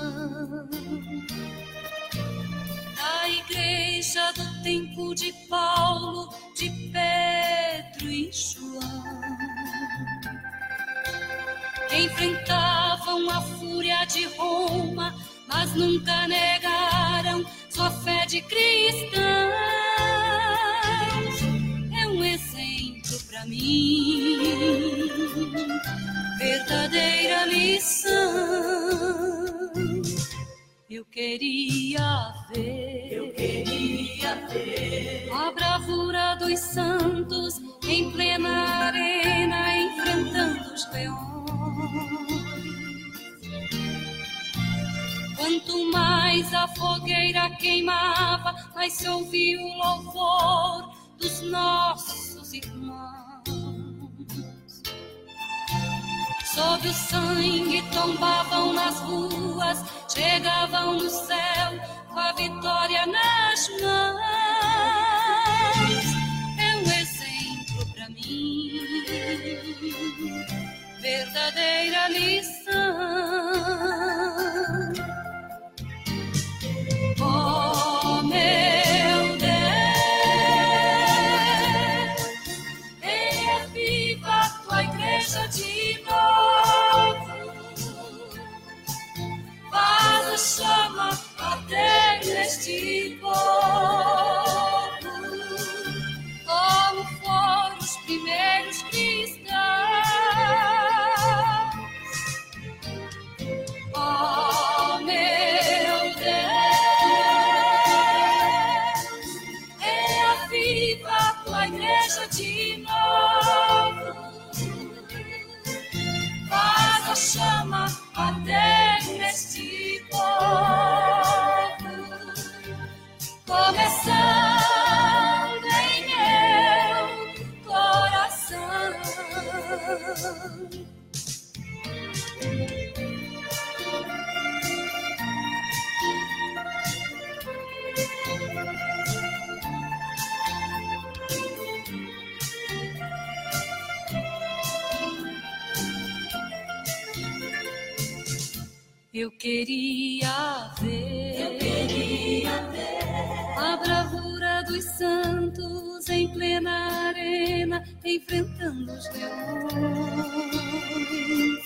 Speaker 4: da igreja do tempo de Paulo, de Pedro e João. enfrentavam a fúria de Roma, mas nunca negaram sua fé de cristãos. É um exemplo para mim, verdadeira lição. Eu queria ver a bravura dos santos em plena arena, enfrentando os leões. Quanto mais a fogueira queimava, mais se ouvia o louvor dos nossos irmãos. Sob o sangue tombavam nas ruas, chegavam no céu com a vitória nas mãos. É um exemplo para mim, verdadeira lição. Oh, meu Deus, reaviva a tua igreja de novo, faz a chama arder neste povo, como foram os primeiros cristãos. Oh, meu Deus, reaviva a tua igreja de novo, faz a chama arder neste povo, começando em meu coração. Eu queria ver a bravura dos santos em plena arena, enfrentando os leões.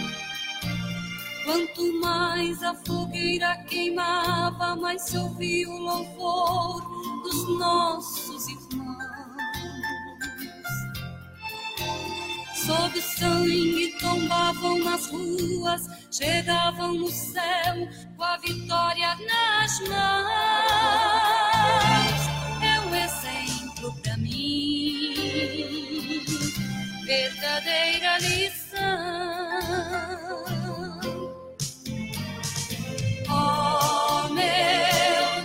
Speaker 4: Quanto mais a fogueira queimava, mais se ouvia o louvor dos nossos irmãos. Sob o sangue tombavam nas ruas, chegavam no céu com a vitória nas mãos. É um exemplo para mim, verdadeira lição. Oh, meu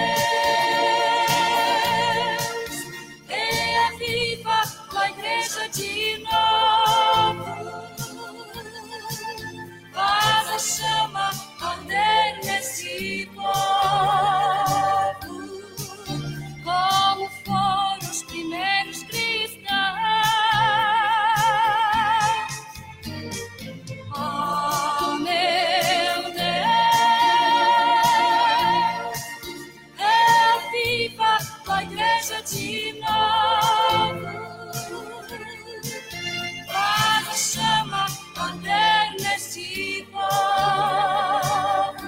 Speaker 4: Deus, reaviva a tua igreja de novo, faz a chama arder nesse povo, como foram os primeiros cristãos. Oh, meu Deus, reaviva a tua igreja de novo, faz a chama arder neste povo,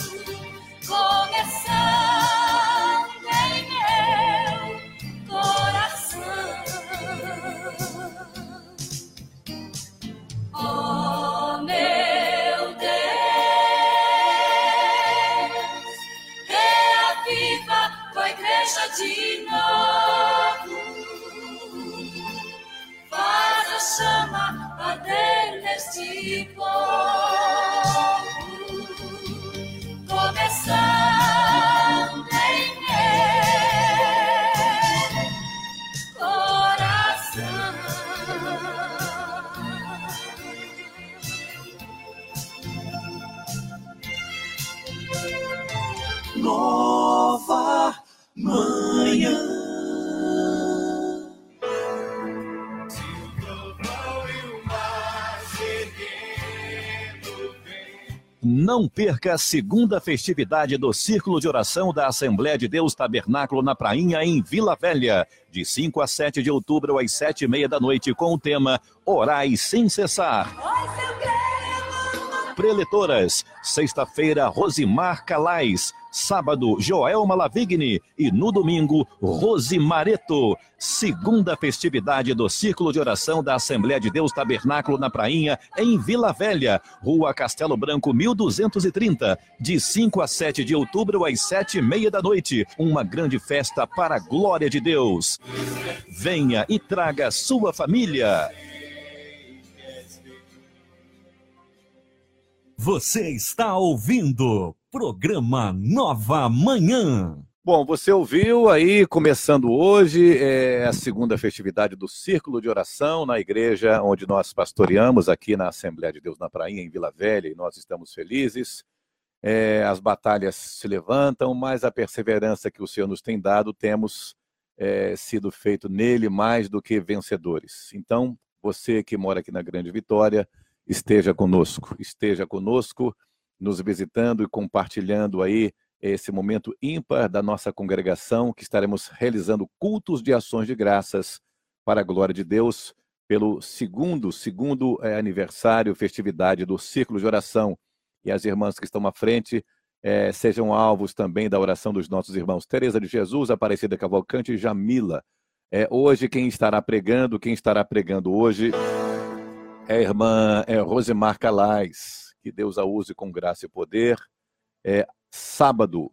Speaker 4: começando em meu coração. Oh, meu Deus, reaviva a tua igreja de novo, faz a chama arder neste povo, começando em meu coração.
Speaker 3: Nova manhã.
Speaker 1: Não perca a segunda festividade do Círculo de Oração da Assembleia de Deus Tabernáculo na Prainha, em Vila Velha, de 5 a 7 de outubro, às 7h30 da noite, com o tema Orai Sem Cessar.
Speaker 5: Oi, seu
Speaker 2: preletoras. Sexta-feira, Rosimar Calais. Sábado, Joelma Lavigni. E no domingo, Rosimareto. Segunda festividade do Círculo de Oração da Assembleia de Deus Tabernáculo na Prainha, em Vila Velha, Rua Castelo Branco, 1230. De 5 a 7 de outubro, às 7h30 da noite. Uma grande festa para a glória de Deus. Venha e traga sua família.
Speaker 5: Você está ouvindo programa Nova Manhã.
Speaker 1: Bom, você ouviu aí, começando hoje, a segunda festividade do Círculo de Oração na igreja onde nós pastoreamos aqui na Assembleia de Deus na Prainha, em Vila Velha, e nós estamos felizes. As batalhas se levantam, mas a perseverança que o Senhor nos tem dado, temos sido feito nele mais do que vencedores. Então, você que mora aqui na Grande Vitória, esteja conosco, nos visitando e compartilhando aí esse momento ímpar da nossa congregação, que estaremos realizando cultos de ações de graças para a glória de Deus, pelo segundo aniversário, festividade do Círculo de Oração. E as irmãs que estão à frente sejam alvos também da oração dos nossos irmãos Tereza de Jesus, Aparecida Cavalcante e Jamila. Hoje quem estará pregando hoje é a irmã Rosimar Calais. Que Deus a use com graça e poder. Sábado,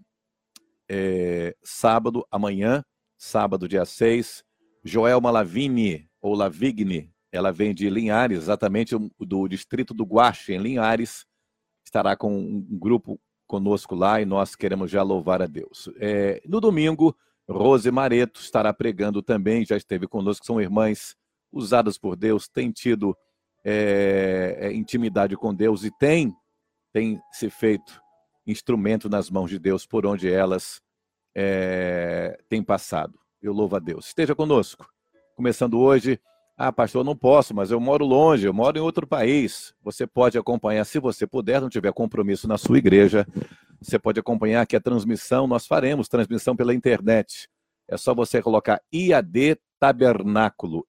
Speaker 1: amanhã, sábado, dia 6, Joelma Lavigni, ela vem de Linhares, exatamente do distrito do Guache, em Linhares, estará com um grupo conosco lá e nós queremos já louvar a Deus. No domingo, Rosimareto estará pregando também, já esteve conosco, são irmãs usadas por Deus, têm tido intimidade com Deus e tem se feito instrumento nas mãos de Deus por onde elas têm passado. Eu louvo a Deus. Esteja conosco. Começando hoje, pastor, não posso, mas eu moro longe, eu moro em outro país. Você pode acompanhar, se você puder, não tiver compromisso na sua igreja, você pode acompanhar aqui a transmissão, nós faremos transmissão pela internet. É só você colocar IAD Tabernáculo,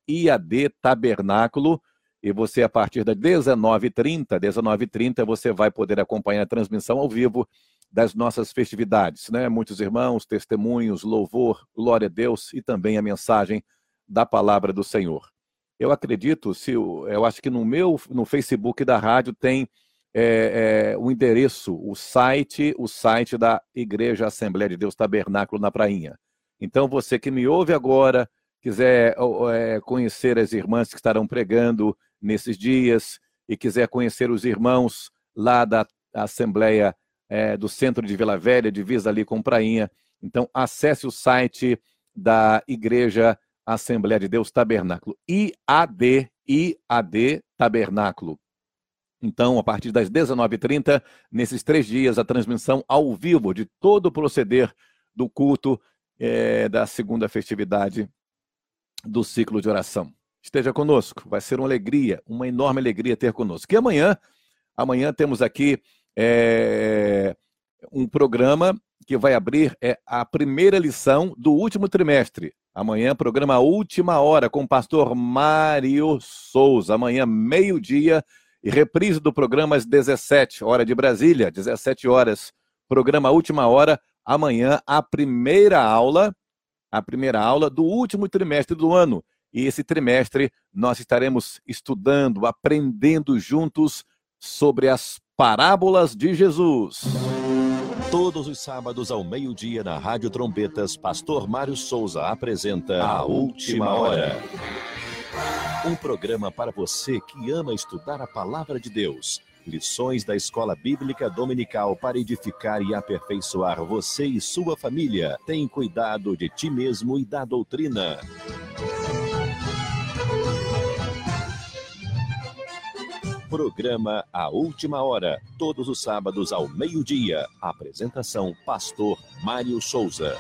Speaker 1: e você, a partir das 19h30, você vai poder acompanhar a transmissão ao vivo das nossas festividades, né? Muitos irmãos, testemunhos, louvor, glória a Deus e também a mensagem da palavra do Senhor. Eu acredito, eu acho que no Facebook da rádio tem o endereço, o site da Igreja Assembleia de Deus Tabernáculo na Prainha. Então, você que me ouve agora, quiser conhecer as irmãs que estarão pregando nesses dias e quiser conhecer os irmãos lá da Assembleia do Centro de Vila Velha, divisa ali com Prainha, então acesse o site da Igreja Assembleia de Deus Tabernáculo, IAD Tabernáculo. Então, a partir das 19h30, nesses 3 dias, a transmissão ao vivo de todo o proceder do culto da segunda festividade do Ciclo de Oração. Esteja conosco, vai ser uma alegria, uma enorme alegria ter conosco. E amanhã temos aqui um programa que vai abrir a primeira lição do último trimestre. Amanhã, programa Última Hora com o pastor Mário Souza. Amanhã, meio-dia, e reprise do programa às 17 horas de Brasília, 17 horas. Programa Última Hora, amanhã, a primeira aula do último trimestre do ano. E esse trimestre nós estaremos estudando, aprendendo juntos sobre as parábolas de Jesus.
Speaker 2: Todos os sábados ao meio-dia na Rádio Trombetas, pastor Mário Souza apresenta A Última Hora. Um programa para você que ama estudar a palavra de Deus. Lições da Escola Bíblica Dominical para edificar e aperfeiçoar você e sua família. Tem cuidado de ti mesmo e da doutrina. Programa A Última Hora, todos os sábados ao meio-dia. Apresentação, pastor Mário Souza.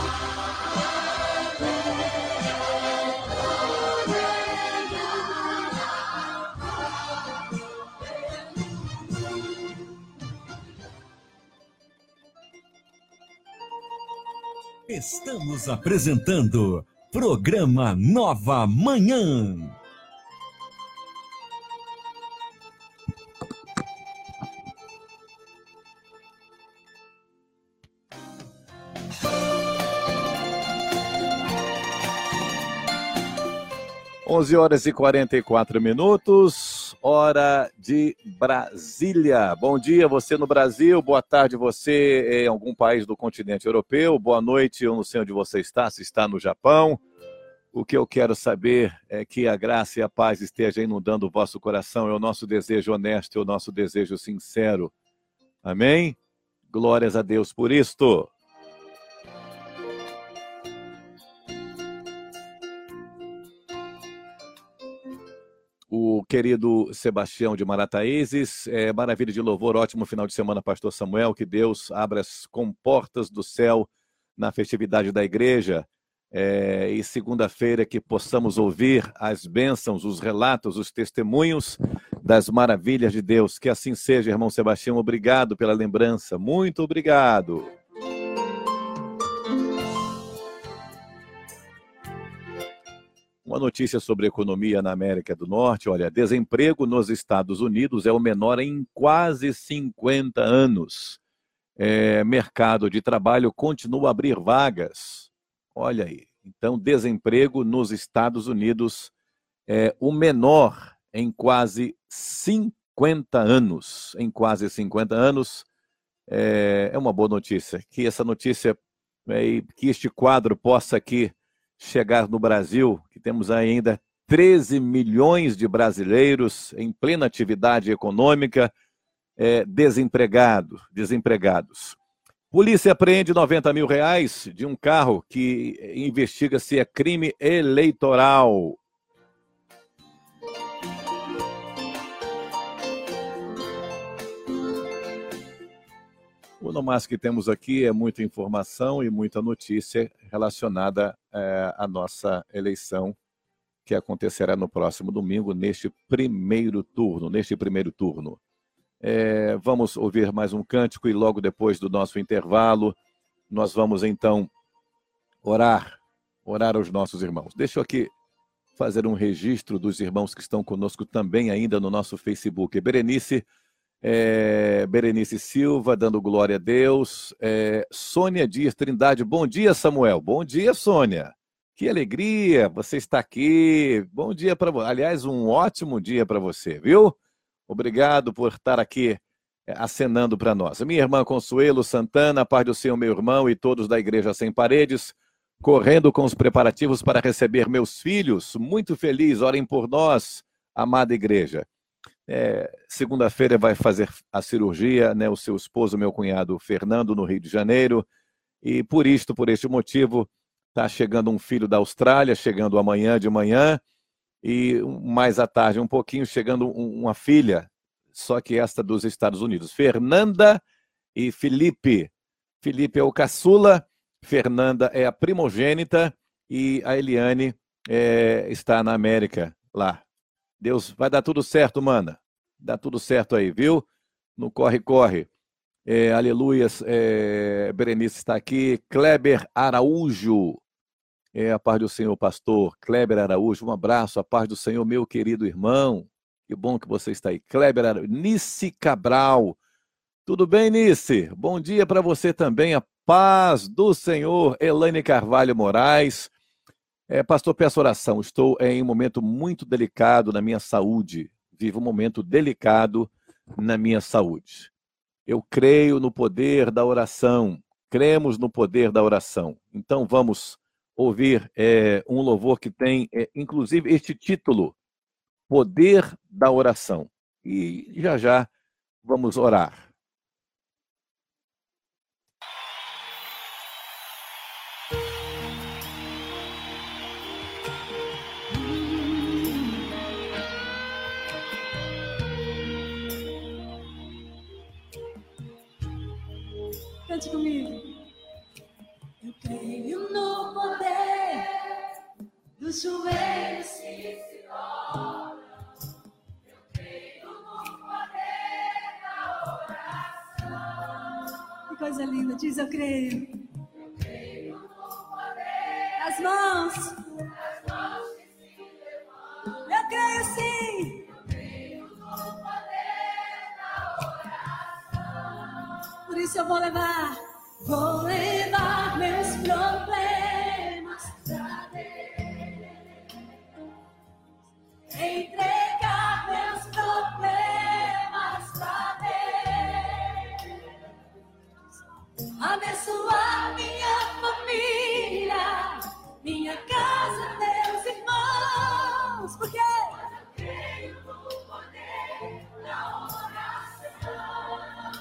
Speaker 5: Estamos apresentando Programa Nova Manhã.
Speaker 1: 11 horas e 44 minutos, hora de Brasília. Bom dia, você no Brasil, boa tarde você em algum país do continente europeu, boa noite, eu não sei onde você está, se está no Japão. O que eu quero saber é que a graça e a paz esteja inundando o vosso coração, é o nosso desejo honesto, é o nosso desejo sincero. Amém? Glórias a Deus por isto. O querido Sebastião de Marataízes, maravilha de louvor, ótimo final de semana, pastor Samuel, que Deus abra as comportas do céu na festividade da igreja, e segunda-feira que possamos ouvir as bênçãos, os relatos, os testemunhos das maravilhas de Deus. Que assim seja, irmão Sebastião, obrigado pela lembrança, muito obrigado. Uma notícia sobre economia na América do Norte. Olha, desemprego nos Estados Unidos é o menor em quase 50 anos. Mercado de trabalho continua a abrir vagas. Olha aí. Então, desemprego nos Estados Unidos é o menor em quase 50 anos. Em quase 50 anos. É uma boa notícia. Que essa notícia, que este quadro possa aqui chegar no Brasil, que temos ainda 13 milhões de brasileiros em plena atividade econômica, desempregados. Polícia apreende R$90 mil de um carro que investiga se é crime eleitoral. O No Mais que temos aqui é muita informação e muita notícia relacionada à nossa eleição, que acontecerá no próximo domingo, neste primeiro turno. Vamos ouvir mais um cântico e logo depois do nosso intervalo, nós vamos então orar aos nossos irmãos. Deixa eu aqui fazer um registro dos irmãos que estão conosco também ainda no nosso Facebook. Berenice Silva, dando glória a Deus. Sônia Dias Trindade, bom dia, Samuel. Bom dia, Sônia. Que alegria, você está aqui. Bom dia para você. Aliás, um ótimo dia para você, viu? Obrigado por estar aqui acenando para nós. Minha irmã Consuelo Santana, a paz do Senhor, meu irmão, e todos da Igreja Sem Paredes, correndo com os preparativos para receber meus filhos. Muito feliz, orem por nós, amada igreja. Segunda-feira vai fazer a cirurgia, né, o seu esposo, meu cunhado Fernando, no Rio de Janeiro, e por este motivo está chegando um filho da Austrália, chegando amanhã de manhã, e mais à tarde um pouquinho chegando uma filha, só que esta dos Estados Unidos, Fernanda e Felipe. Felipe é o caçula, Fernanda é a primogênita e a Eliane está na América lá. Deus, vai dar tudo certo, mana. Dá tudo certo aí, viu? No corre-corre. Aleluias. Berenice está aqui. Kleber Araújo. A paz do Senhor, pastor. Kleber Araújo, um abraço. A paz do Senhor, meu querido irmão. Que bom que você está aí. Kleber Araújo. Nice Cabral. Tudo bem, Nice? Bom dia para você também. A paz do Senhor. Elaine Carvalho Moraes. Pastor, peço oração. Estou em um momento muito delicado na minha saúde. Vivo um momento delicado na minha saúde. Eu creio no poder da oração. Cremos no poder da oração. Então vamos ouvir um louvor que tem, inclusive, este título: Poder da Oração. E já vamos orar.
Speaker 6: Cante comigo. Eu creio no poder dos joelhos que se dobram. Eu creio no poder da oração. Que coisa linda, diz eu creio. Eu creio no poder das mãos que se levantam. Eu creio sim. Eu creio no poder da oração. Por isso eu vou levar meus problemas pra Deus. entregar meus problemas pra Deus, abençoar minha família, minha casa, meus irmãos, porque eu creio no poder da oração.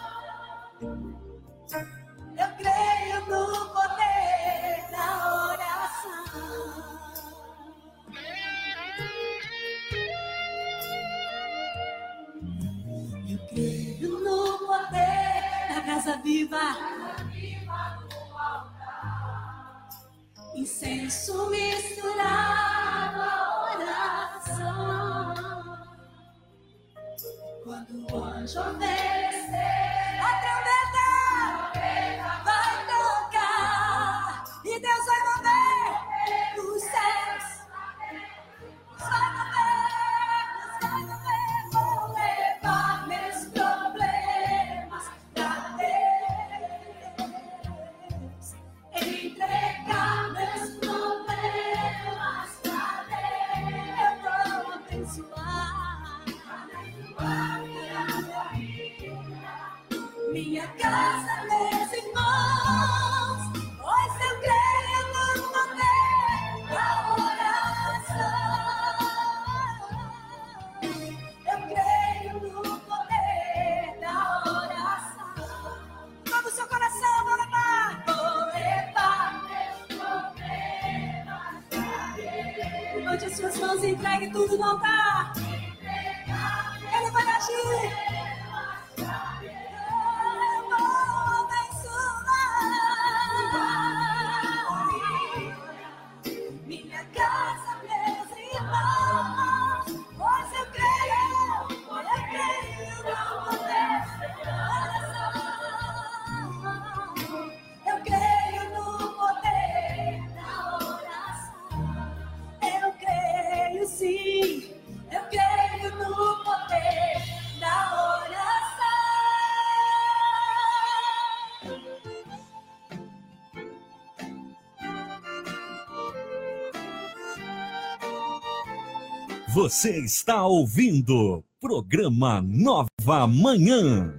Speaker 6: Eu creio no poder da oração. Eu creio no poder da casa viva, no altar. Incenso misturado à oração. Quando o anjo obedecer a trombeta vai tocar e Deus vai mover os céus. Vai mover, vou levar meus problemas pra Deus, entregar meus problemas pra Deus. Eu vou abençoar minha casa, meus irmãos, pois eu creio no poder da oração. Eu creio no poder da oração. Todo o seu coração, vou levar meus problemas pra Deus. Levante as suas mãos e entregue tudo no altar. Ele vai agir. Minha casa, meus irmãos, pois eu creio no poder da oração. Eu creio no poder da oração. Eu creio sim, eu creio no poder da oração.
Speaker 5: Você está ouvindo programa Nova Manhã.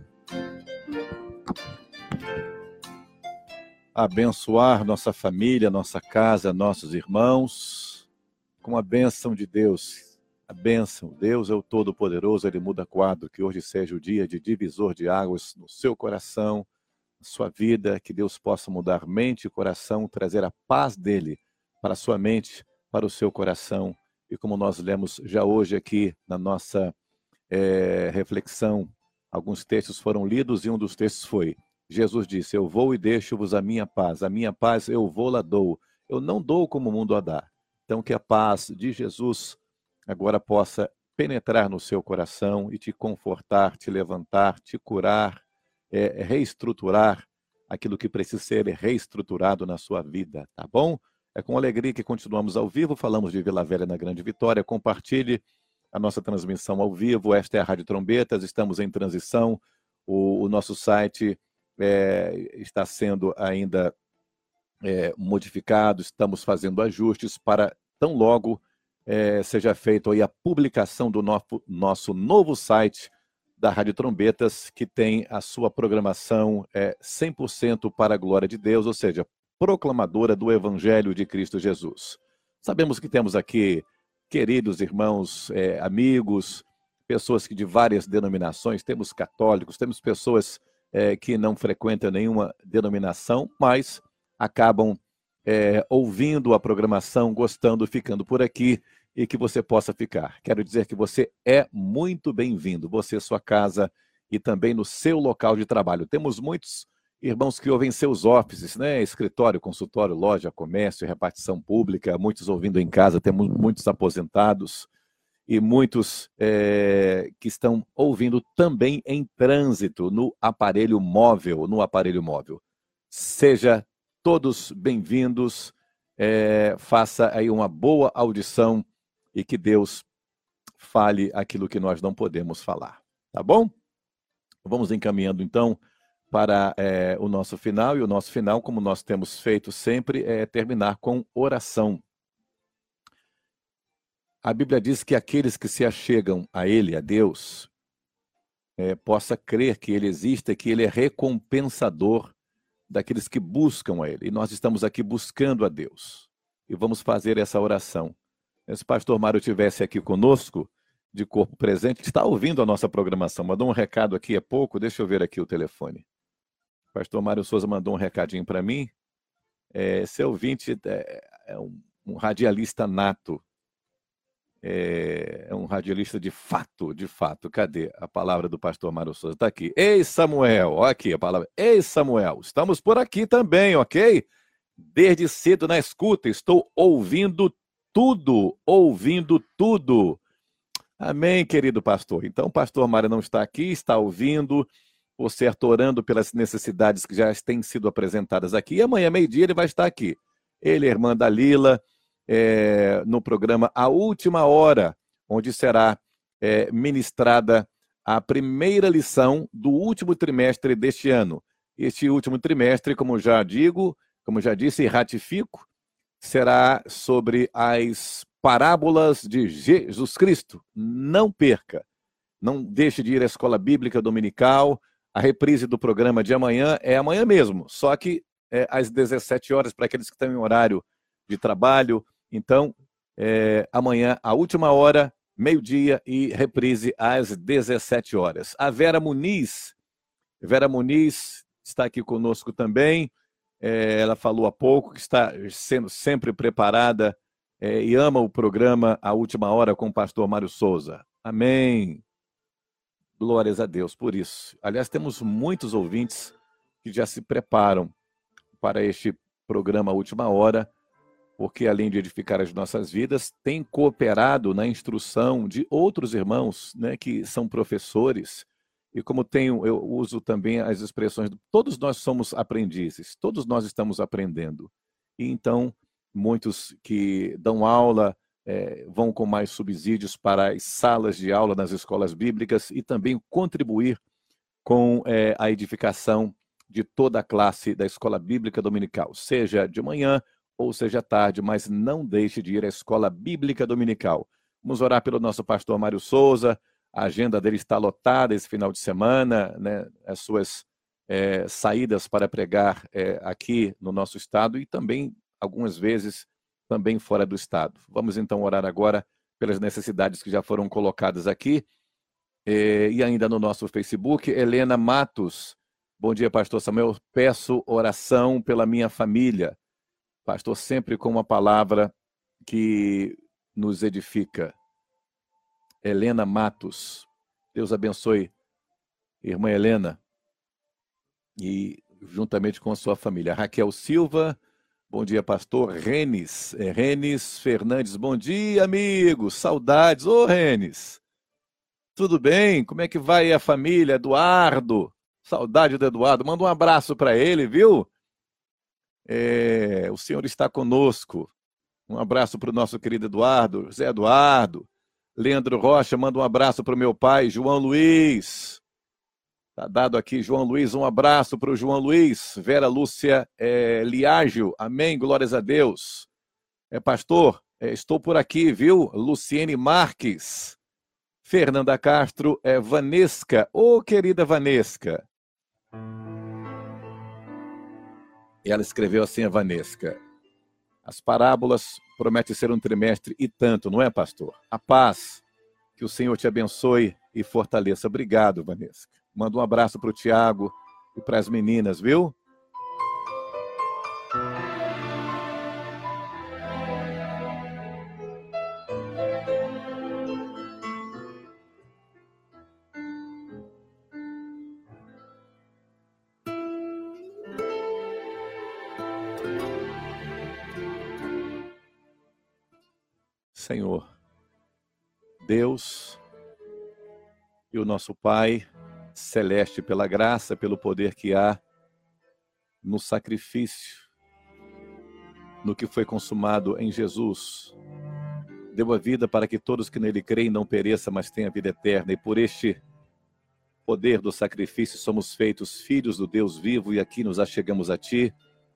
Speaker 1: Abençoar nossa família, nossa casa, nossos irmãos, com a bênção de Deus. A bênção, Deus é o Todo-Poderoso, Ele muda quadro, que hoje seja o dia de divisor de águas no seu coração, na sua vida, que Deus possa mudar mente e coração, trazer a paz dEle para a sua mente, para o seu coração. E como nós lemos já hoje aqui na nossa reflexão, alguns textos foram lidos e um dos textos foi: Jesus disse, eu vou e deixo-vos a minha paz eu vou lá dou, eu não dou como o mundo a dá. Então que a paz de Jesus agora possa penetrar no seu coração e te confortar, te levantar, te curar, reestruturar aquilo que precisa ser reestruturado na sua vida, tá bom? É com alegria que continuamos ao vivo, falamos de Vila Velha na Grande Vitória. Compartilhe a nossa transmissão ao vivo. Esta é a Rádio Trombetas, estamos em transição. O nosso site está sendo ainda modificado, estamos fazendo ajustes para tão logo seja feita aí a publicação do nosso novo site da Rádio Trombetas, que tem a sua programação 100% para a glória de Deus, ou seja, proclamadora do Evangelho de Cristo Jesus. Sabemos que temos aqui queridos irmãos, amigos, pessoas que de várias denominações, temos católicos, temos pessoas que não frequentam nenhuma denominação, mas acabam ouvindo a programação, gostando, ficando por aqui, e que você possa ficar. Quero dizer que você é muito bem-vindo, você, sua casa e também no seu local de trabalho. Temos muitos irmãos que ouvem seus offices, né? Escritório, consultório, loja, comércio, repartição pública, muitos ouvindo em casa, temos muitos aposentados e muitos que estão ouvindo também em trânsito, no aparelho móvel, Seja todos bem-vindos, faça aí uma boa audição e que Deus fale aquilo que nós não podemos falar, tá bom? Vamos encaminhando então para o nosso final, e o nosso final, como nós temos feito sempre, é terminar com oração. A Bíblia diz que aqueles que se achegam a Ele, a Deus, possa crer que Ele existe, que Ele é recompensador daqueles que buscam a Ele. E nós estamos aqui buscando a Deus. E vamos fazer essa oração. Se o pastor Mário estivesse aqui conosco, de corpo presente, está ouvindo a nossa programação. Mandou um recado aqui há pouco, deixa eu ver aqui o telefone. O pastor Mário Souza mandou um recadinho para mim. Esse ouvinte é um radialista nato. É um radialista de fato, de fato. Cadê a palavra do pastor Mário Souza? Está aqui. Ei, Samuel, olha aqui a palavra. Ei, Samuel, estamos por aqui também, ok? Desde cedo na escuta, estou ouvindo tudo, ouvindo tudo. Amém, querido pastor. Então, o pastor Mário não está aqui, está ouvindo, por certo, orando pelas necessidades que já têm sido apresentadas aqui. E amanhã, meio-dia, ele vai estar aqui. Ele e a irmã Dalila, no programa A Última Hora, onde será ministrada a primeira lição do último trimestre deste ano. Este último trimestre, como já disse e ratifico, será sobre as parábolas de Jesus Cristo. Não perca. Não deixe de ir à escola bíblica dominical. A reprise do programa de amanhã é amanhã mesmo, só que às 17 horas para aqueles que estão em horário de trabalho. Então, amanhã, a última hora, meio-dia e reprise às 17 horas. A Vera Muniz está aqui conosco também. Ela falou há pouco que está sendo sempre preparada e ama o programa A Última Hora com o pastor Mário Souza. Amém. Glórias a Deus por isso. Aliás, temos muitos ouvintes que já se preparam para este programa A Última Hora, porque além de edificar as nossas vidas, tem cooperado na instrução de outros irmãos, né, que são professores. E como eu uso também as expressões, todos nós somos aprendizes, todos nós estamos aprendendo. E então, muitos que dão aula vão com mais subsídios para as salas de aula nas escolas bíblicas e também contribuir com a edificação de toda a classe da escola bíblica dominical, seja de manhã ou seja à tarde, mas não deixe de ir à escola bíblica dominical. Vamos orar pelo nosso pastor Mário Souza. A agenda dele está lotada esse final de semana, né? As suas saídas para pregar aqui no nosso estado e também, algumas vezes, também fora do estado. Vamos então orar agora pelas necessidades que já foram colocadas aqui. E ainda no nosso Facebook, Helena Matos. Bom dia, pastor Samuel. Peço oração pela minha família. Pastor, sempre com uma palavra que nos edifica. Helena Matos. Deus abençoe, irmã Helena, e juntamente com a sua família. Raquel Silva, bom dia, pastor. Renes Fernandes, bom dia, amigo. Saudades. Ô, Renes, tudo bem? Como é que vai a família? Eduardo, saudade do Eduardo. Manda um abraço para ele, viu? O Senhor está conosco. Um abraço para o nosso querido Eduardo, José Eduardo. Leandro Rocha, manda um abraço para o meu pai, João Luiz. Está dado aqui, João Luiz, um abraço para o João Luiz. Vera Lúcia Liágio, amém, glórias a Deus. Pastor, estou por aqui, viu? Luciene Marques. Fernanda Castro, Vanesca. Ô, querida Vanesca. E ela escreveu assim, a Vanesca. As parábolas prometem ser um trimestre e tanto, não é, pastor? A paz, que o Senhor te abençoe e fortaleça. Obrigado, Vanesca. Manda um abraço para o Tiago e para as meninas, viu? Senhor, Deus e o nosso Pai celeste, pela graça, pelo poder que há no sacrifício, no que foi consumado em Jesus, deu a vida para que todos que nele creem não pereçam, mas tenham a vida eterna. E por este poder do sacrifício somos feitos filhos do Deus vivo e aqui nos achegamos a Ti,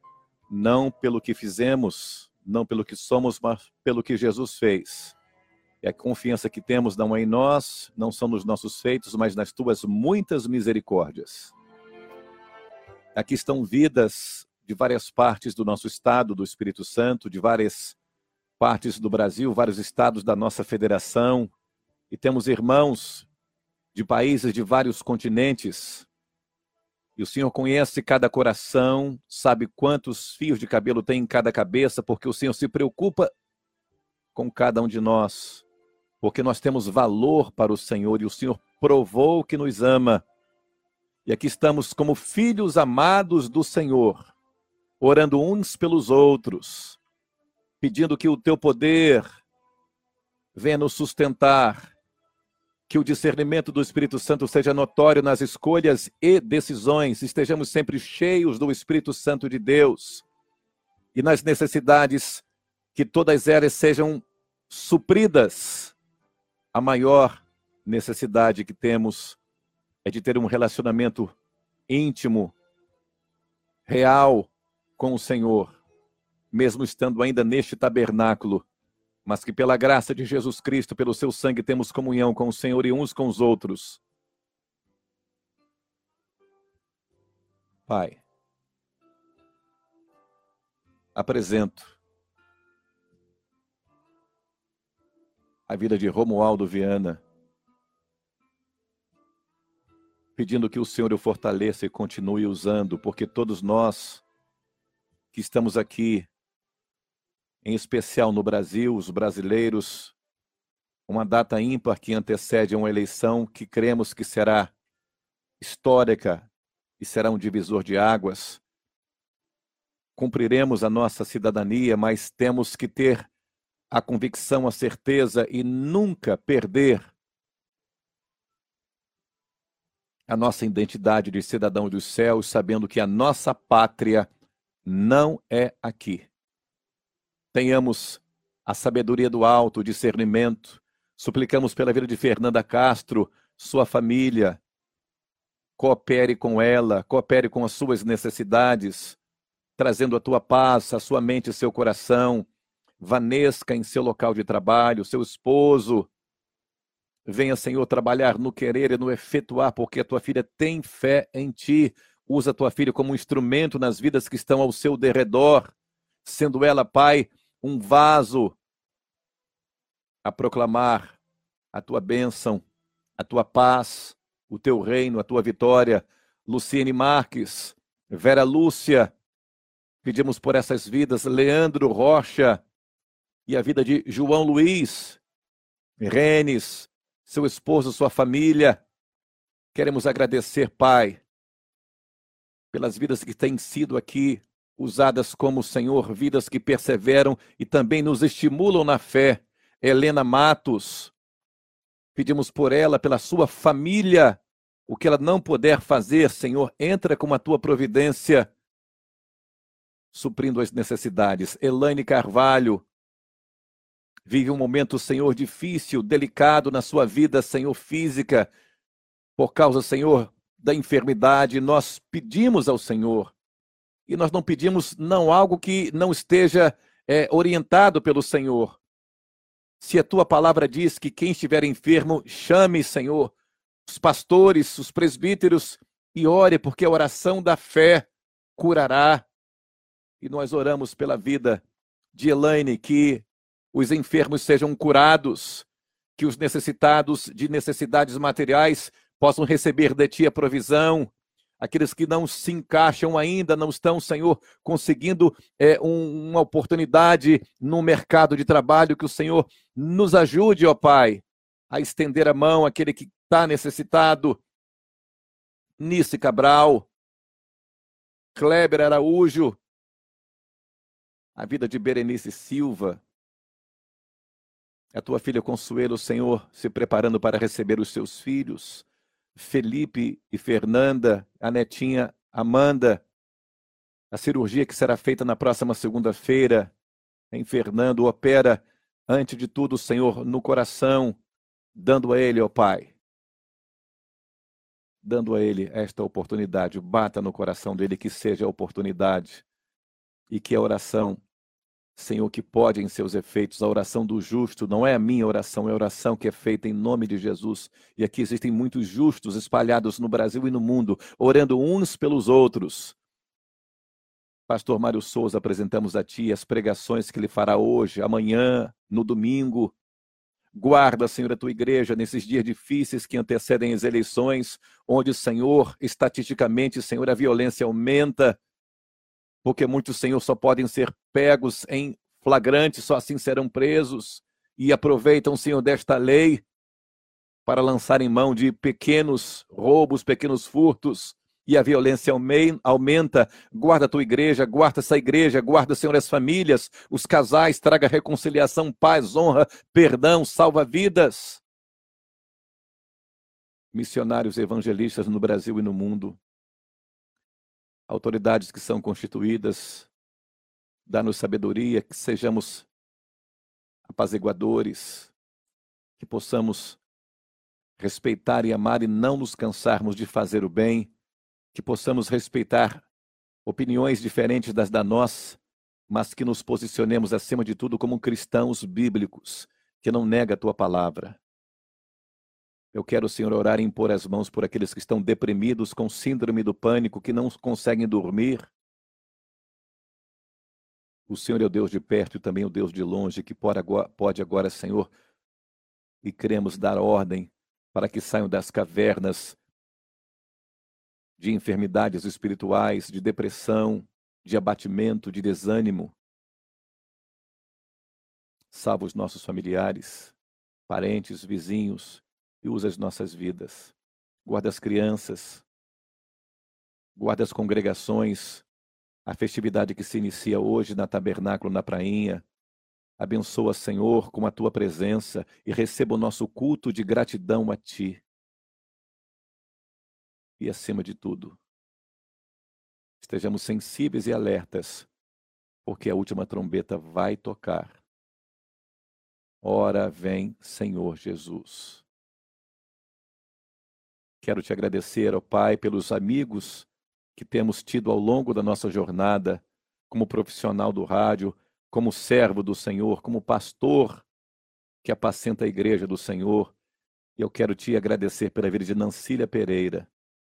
Speaker 1: não pelo que fizemos, não pelo que somos, mas pelo que Jesus fez. E a confiança que temos não é em nós, não são nos nossos feitos, mas nas tuas muitas misericórdias. Aqui estão vidas de várias partes do nosso estado, do Espírito Santo, de várias partes do Brasil, vários estados da nossa federação. E temos irmãos de países de vários continentes. E o Senhor conhece cada coração, sabe quantos fios de cabelo tem em cada cabeça, porque o Senhor se preocupa com cada um de nós. Porque nós temos valor para o Senhor e o Senhor provou que nos ama. E aqui estamos como filhos amados do Senhor, orando uns pelos outros, pedindo que o teu poder venha nos sustentar, que o discernimento do Espírito Santo seja notório nas escolhas e decisões, estejamos sempre cheios do Espírito Santo de Deus e nas necessidades, que todas elas sejam supridas. A maior necessidade que temos é de ter um relacionamento íntimo, real com o Senhor, mesmo estando ainda neste tabernáculo, mas que pela graça de Jesus Cristo, pelo seu sangue, temos comunhão com o Senhor e uns com os outros. Pai, apresento a vida de Romualdo Viana, pedindo que o Senhor o fortaleça e continue usando, porque todos nós que estamos aqui, em especial no Brasil, os brasileiros, uma data ímpar que antecede uma eleição que cremos que será histórica e será um divisor de águas. Cumpriremos a nossa cidadania, mas temos que ter a convicção, a certeza e nunca perder a nossa identidade de cidadão dos céus, sabendo que a nossa pátria não é aqui. Tenhamos a sabedoria do alto, o discernimento. Suplicamos pela vida de Fernanda Castro, sua família. Coopere com ela, coopere com as suas necessidades, trazendo a tua paz, a sua mente e seu coração. Vanesca em seu local de trabalho, seu esposo. Venha, Senhor, trabalhar no querer e no efetuar, porque a tua filha tem fé em ti. Usa a tua filha como um instrumento nas vidas que estão ao seu derredor, sendo ela, Pai, um vaso a proclamar a tua bênção, a tua paz, o teu reino, a tua vitória. Luciene Marques, Vera Lúcia, pedimos por essas vidas, Leandro Rocha e a vida de João Luiz, Renes, seu esposo, sua família. Queremos agradecer, Pai, pelas vidas que têm sido aqui usadas como Senhor, vidas que perseveram e também nos estimulam na fé. Helena Matos, pedimos por ela, pela sua família, o que ela não puder fazer, Senhor, entra com a tua providência, suprindo as necessidades. Elaine Carvalho, vive um momento, Senhor, difícil, delicado na sua vida, Senhor, física, por causa, Senhor, da enfermidade. Nós pedimos ao Senhor, e nós não pedimos não algo que não esteja orientado pelo Senhor. Se a tua palavra diz que quem estiver enfermo, chame, Senhor, os pastores, os presbíteros, e ore, porque a oração da fé curará. E nós oramos pela vida de Elaine, que os enfermos sejam curados, que os necessitados de necessidades materiais possam receber de ti a provisão. Aqueles que não se encaixam ainda, não estão, Senhor, conseguindo uma oportunidade no mercado de trabalho, que o Senhor nos ajude, ó Pai, a estender a mão àquele que está necessitado. Nice Cabral, Kleber Araújo, a vida de Berenice Silva, a tua filha Consuelo, Senhor, se preparando para receber os seus filhos, Felipe e Fernanda, a netinha Amanda, a cirurgia que será feita na próxima segunda-feira em Fernando, opera antes de tudo, Senhor, no coração, dando a ele, ó Pai, dando a ele esta oportunidade. Bata no coração dele, que seja a oportunidade e que a oração Senhor, que pode em seus efeitos. A oração do justo não é a minha oração, é a oração que é feita em nome de Jesus. E aqui existem muitos justos espalhados no Brasil e no mundo, orando uns pelos outros. Pastor Mário Souza, apresentamos a Ti as pregações que Ele fará hoje, amanhã, no domingo. Guarda, Senhor, a Tua igreja nesses dias difíceis que antecedem as eleições, onde, Senhor, estatisticamente, Senhor, a violência aumenta, porque muitos, Senhor, só podem ser pegos em flagrante, só assim serão presos, e aproveitam, Senhor, desta lei para lançar em mão de pequenos roubos, pequenos furtos, e a violência aumenta. Guarda a tua igreja, guarda essa igreja, guarda, Senhor, as famílias, os casais, traga reconciliação, paz, honra, perdão, salva vidas. Missionários evangelistas no Brasil e no mundo, autoridades que são constituídas, dá-nos sabedoria, que sejamos apaziguadores, que possamos respeitar e amar e não nos cansarmos de fazer o bem, que possamos respeitar opiniões diferentes das da nossa, mas que nos posicionemos acima de tudo como cristãos bíblicos, que não nega a tua palavra. Eu quero, Senhor, orar e impor as mãos por aqueles que estão deprimidos com síndrome do pânico, que não conseguem dormir. O Senhor é o Deus de perto e também o Deus de longe, que pode agora, Senhor, e queremos dar ordem para que saiam das cavernas de enfermidades espirituais, de depressão, de abatimento, de desânimo. Salva os nossos familiares, parentes, vizinhos e usa as nossas vidas. Guarda as crianças, guarda as congregações, a festividade que se inicia hoje na Tabernáculo, na Prainha. Abençoa, Senhor, com a tua presença e receba o nosso culto de gratidão a ti. E, acima de tudo, estejamos sensíveis e alertas, porque a última trombeta vai tocar. Ora vem, Senhor Jesus. Quero te agradecer, ó Pai, pelos amigos que temos tido ao longo da nossa jornada, como profissional do rádio, como servo do Senhor, como pastor que apacenta a igreja do Senhor. E eu quero te agradecer pela vida de Nancília Pereira.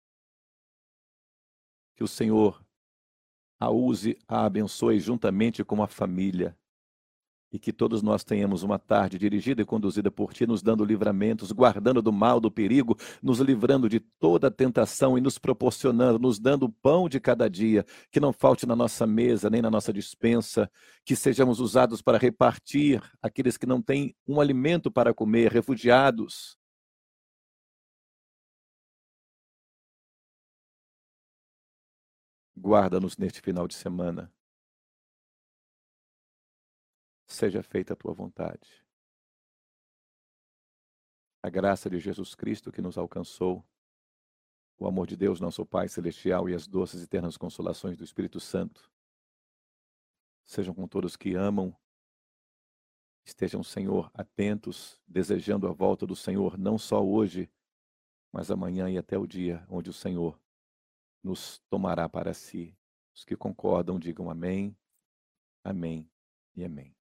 Speaker 1: Que o Senhor a use, a abençoe juntamente com a família. E que todos nós tenhamos uma tarde dirigida e conduzida por Ti, nos dando livramentos, guardando do mal, do perigo, nos livrando de toda tentação e nos proporcionando, nos dando o pão de cada dia, que não falte na nossa mesa, nem na nossa despensa, que sejamos usados para repartir aqueles que não têm um alimento para comer, refugiados. Guarda-nos neste final de semana. Seja feita a tua vontade. A graça de Jesus Cristo que nos alcançou, o amor de Deus, nosso Pai Celestial, e as doces e eternas consolações do Espírito Santo sejam com todos que amam. Estejam, Senhor, atentos, desejando a volta do Senhor, não só hoje, mas amanhã e até o dia onde o Senhor nos tomará para si. Os que concordam, digam amém, amém e amém.